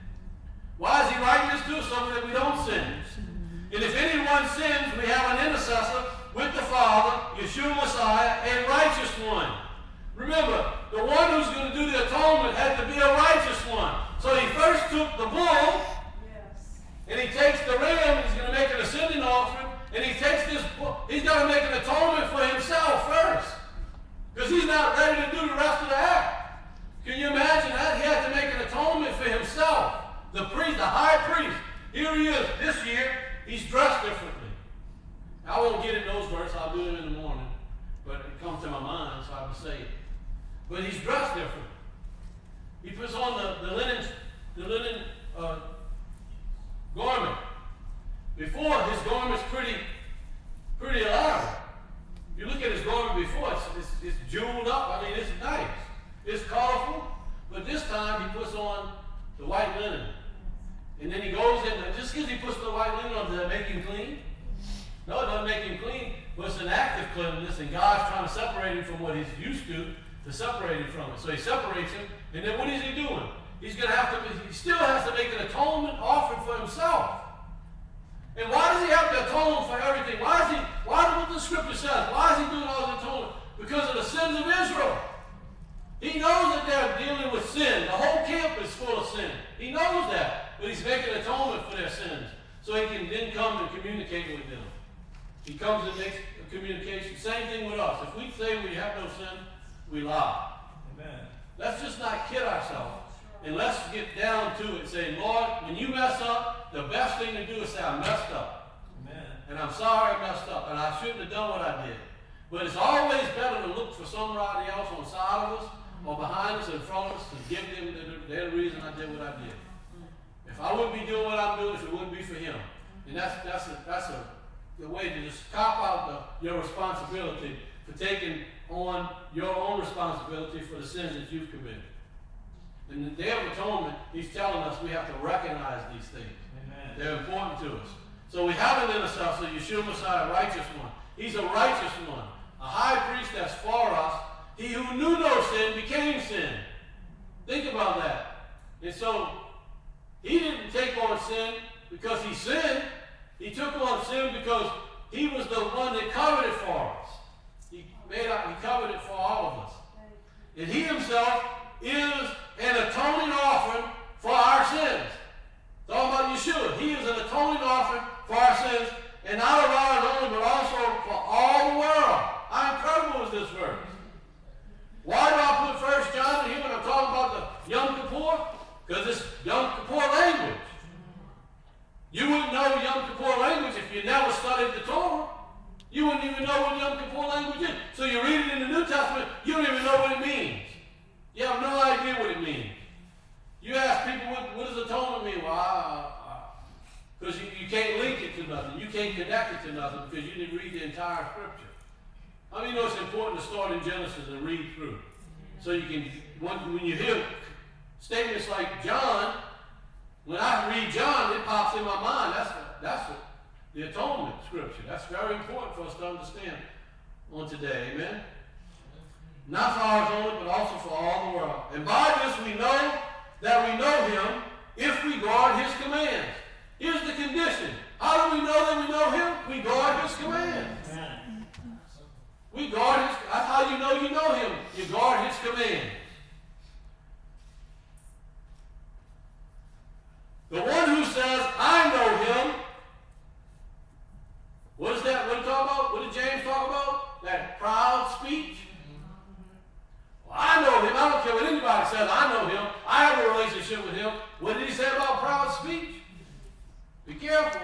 Why is he writing this to us? So that we don't sin. And if anyone sins, we have an intercessor with the Father, Yeshua Messiah, a righteous one. Remember, the one who's going to do the atonement had to be a righteous one. So he first took the bull, yes. And he takes the ram, he's going to make an ascending offering, and he takes this bull, he's going to make an atonement for himself first. Because he's not ready to do the rest of the act. Can you imagine that? He had to make an atonement for himself. The priest, the high priest, here he is. This year, he's dressed differently. I won't get in those verses. I'll do them in the morning. But it comes to my mind, so I will say it. But he's dressed different. He puts on the, the linen, the linen uh, garment. Before, his garment's pretty, pretty elaborate. You look at his garment before, it's, it's, it's jeweled up. I mean, it's nice. It's colorful. But this time, he puts on the white linen. And then he goes in, just because he puts the white linen on, does that make him clean? No, it doesn't make him clean, but it's an active cleanliness, and God's trying to separate him from what he's used to, to separate him from it. So he separates him, and then what is he doing? He's going to have to, he still has to make an atonement offering for himself. And why does he have to atone for everything? Why is he, why does what the scripture says? Why is he doing all the atonement? Because of the sins of Israel. He knows that they're dealing with sin. The whole camp is full of sin. He knows that. But he's making atonement for their sins. So he can then come and communicate with them. He comes and makes a communication. Same thing with us. If we say we have no sin, we lie. Amen. Let's just not kid ourselves. And let's get down to it and say, Lord, when you mess up, the best thing to do is say, I messed up. Amen. And I'm sorry I messed up. And I shouldn't have done what I did. But it's always better to look for somebody else on the side of us or behind us, in front of us, to give them the, the, the reason I did what I did. If I wouldn't be doing what I'm doing, if it wouldn't be for him. And that's that's a that's a the way to just cop out the, your responsibility for taking on your own responsibility for the sins that you've committed. In the Day of Atonement, he's telling us we have to recognize these things. Amen. They're important to us. So we have an intercessor, Yeshua Messiah, a righteous one. He's a righteous one. A high priest that's for us. He who knew no sin became sin. Think about that. And so, he didn't take on sin because he sinned. He took on sin because he was the one that covered it for us. He made out, he covered it for all of us. And he himself is an atoning offering for our sins. Talking about Yeshua. He is an atoning offering for our sins, and not of ours only, but also for all the world. How incredible is this verse? Why do I put First John in here when I'm talking about the Yom Kippur? Because it's Yom Kippur language. You wouldn't know Yom Kippur language if you never studied the Torah. You wouldn't even know what Yom Kippur language is. So you read it in the New Testament, you don't even know what it means. You have no idea what it means. You ask people, what, what does atonement mean? Well, because you, you can't link it to nothing. You can't connect it to nothing because you didn't read the entire scripture. How many know it's important to start in Genesis and read through? So you can, when, when you hear statements like John, when I read John, it pops in my mind. That's, that's the atonement scripture. That's very important for us to understand on today. Amen? Not for ours only, but also for all the world. And by this we know that we know him if we guard his commands. Here's the condition. How do we know that we know him? We guard his commands. We guard his, that's how you know you know him. You guard his commands. relationship with him. What did he say about proud speech? Be careful.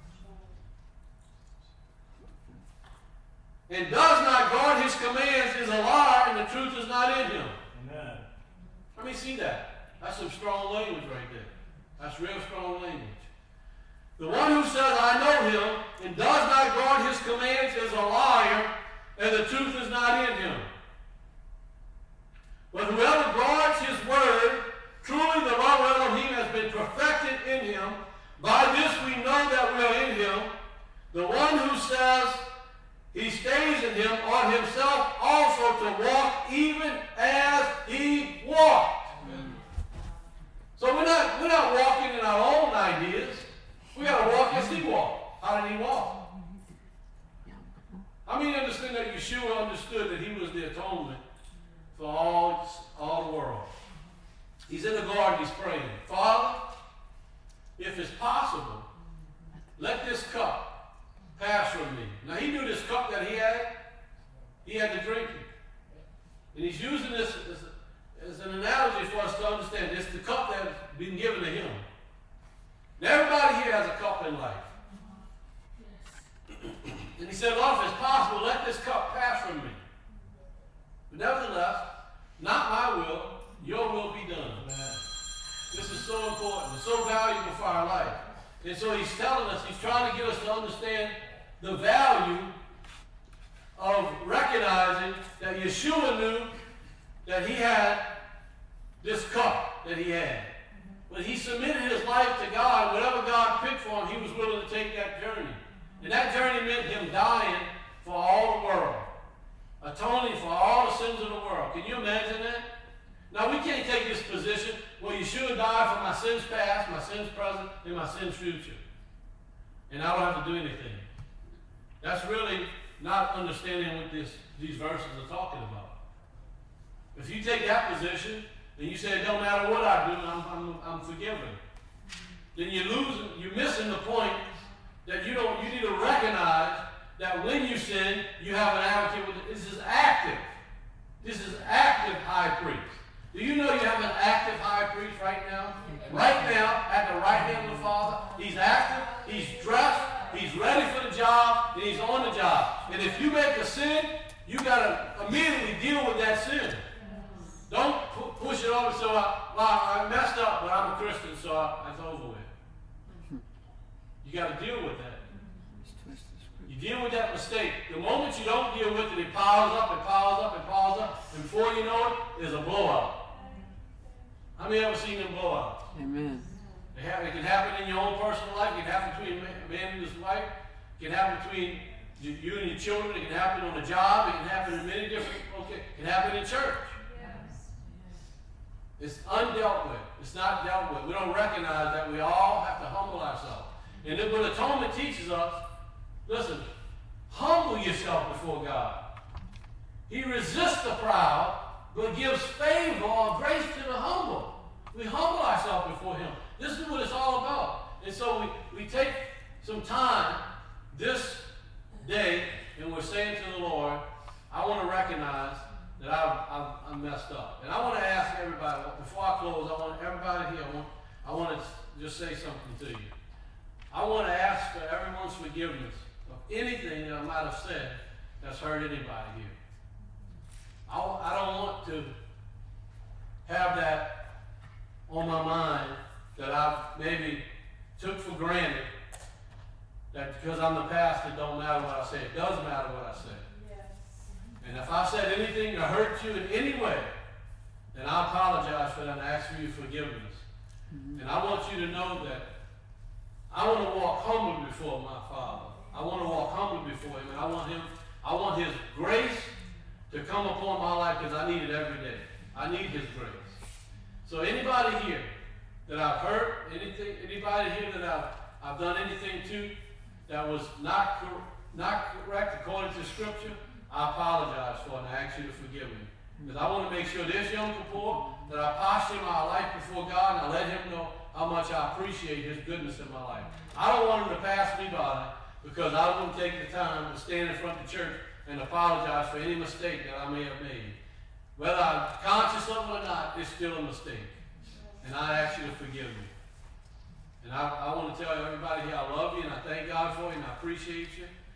And does not guard his commands is a liar, and the truth is not in him. Amen. Let me see that. That's some strong language right there. That's real strong language. The one who says, I know him, and does not guard his commands is a liar, and the truth is not in him. But whoever guards his word, truly the love of Elohim has been perfected in him. By this we know that we are in him. The one who says he stays in him ought himself also to walk even as he walked. Amen. So we're not, we're not walking in our own ideas. We got to walk as he walked. How did he walk? How many understand that Yeshua understood that he was the atonement for all, all the world? He's in the garden, he's praying. Father, if it's possible, let this cup pass from me. Now he knew this cup that he had, he had to drink it. And he's using this as, as an analogy for us to understand. It's the cup that's been given to him. Now everybody here has a cup in life. And he said, Lord, if it's possible, let this cup pass from me. But nevertheless, not my will, your will be done. Amen. This is so important. It's so valuable for our life. And so he's telling us, he's trying to get us to understand the value of recognizing that Yeshua knew that he had this cup that he had. But he submitted his life to God. Whatever God picked for him, he was willing to take that journey. And that journey meant him dying for all the world, atoning for all the sins of the world. Can you imagine that? Now, we can't take this position, well, Yeshua died for my sins past, my sins present, and my sins future. And I don't have to do anything. That's really not understanding what this, these verses are talking about. If you take that position, and you say it don't matter what I do, I'm, I'm, I'm forgiven, then you're losing, you're missing the point that you don't. You need to recognize that when you sin, you have an advocate with it. This is active. This is active high priest. Do you know you have an active high priest right now? Right now, at the right hand of the Father. He's active, he's dressed, he's ready for the job, and he's on the job. And if you make a sin, you got to immediately deal with that sin. Don't pu- push it over so I, well, I messed up, but I'm a Christian, so I, it's over with. You got to deal with that. You deal with that mistake. The moment you don't deal with it, it piles up and piles up and piles up. And before you know it, there's a blowout. How many ever seen them blowouts? Amen. It, ha- it can happen in your own personal life. It can happen between a man, man and his wife. It can happen between you, you and your children. It can happen on the job. It can happen in many different, okay, it can happen in church. It's undealt with. It's not dealt with. We don't recognize that we all have to humble ourselves. And then what atonement teaches us, listen, humble yourself before God. He resists the proud, but gives favor or grace to the humble. We humble ourselves before him. This is what it's all about. And so we, we take some time this day, and we're saying to the Lord, I want to recognize that I've, I've, I'm messed up. And I want to ask everybody, before I close, I want everybody here, I want, I want to just say something to you. I want to ask for everyone's forgiveness of anything that I might have said that's hurt anybody here. I, I don't want to have that on my mind that I maybe took for granted that because I'm the pastor, it don't matter what I say. It does matter what I say. And if I said anything to hurt you in any way, then I apologize for that and ask for your forgiveness. Mm-hmm. And I want you to know that I want to walk humbly before my Father. I want to walk humbly before him. And I want him, I want his grace to come upon my life because I need it every day. I need his grace. So anybody here that I've hurt, anything, anybody here that I've, I've done anything to that was not, cor- not correct according to Scripture, I apologize for it and I ask you to forgive me. Because I want to make sure this Yom Kippur that I posture my life before God and I let him know how much I appreciate his goodness in my life. I don't want him to pass me by because I don't want to take the time to stand in front of the church and apologize for any mistake that I may have made. Whether I'm conscious of it or not, it's still a mistake. and I ask you to forgive me. And I, I want to tell everybody here I love you and I thank God for you and I appreciate you.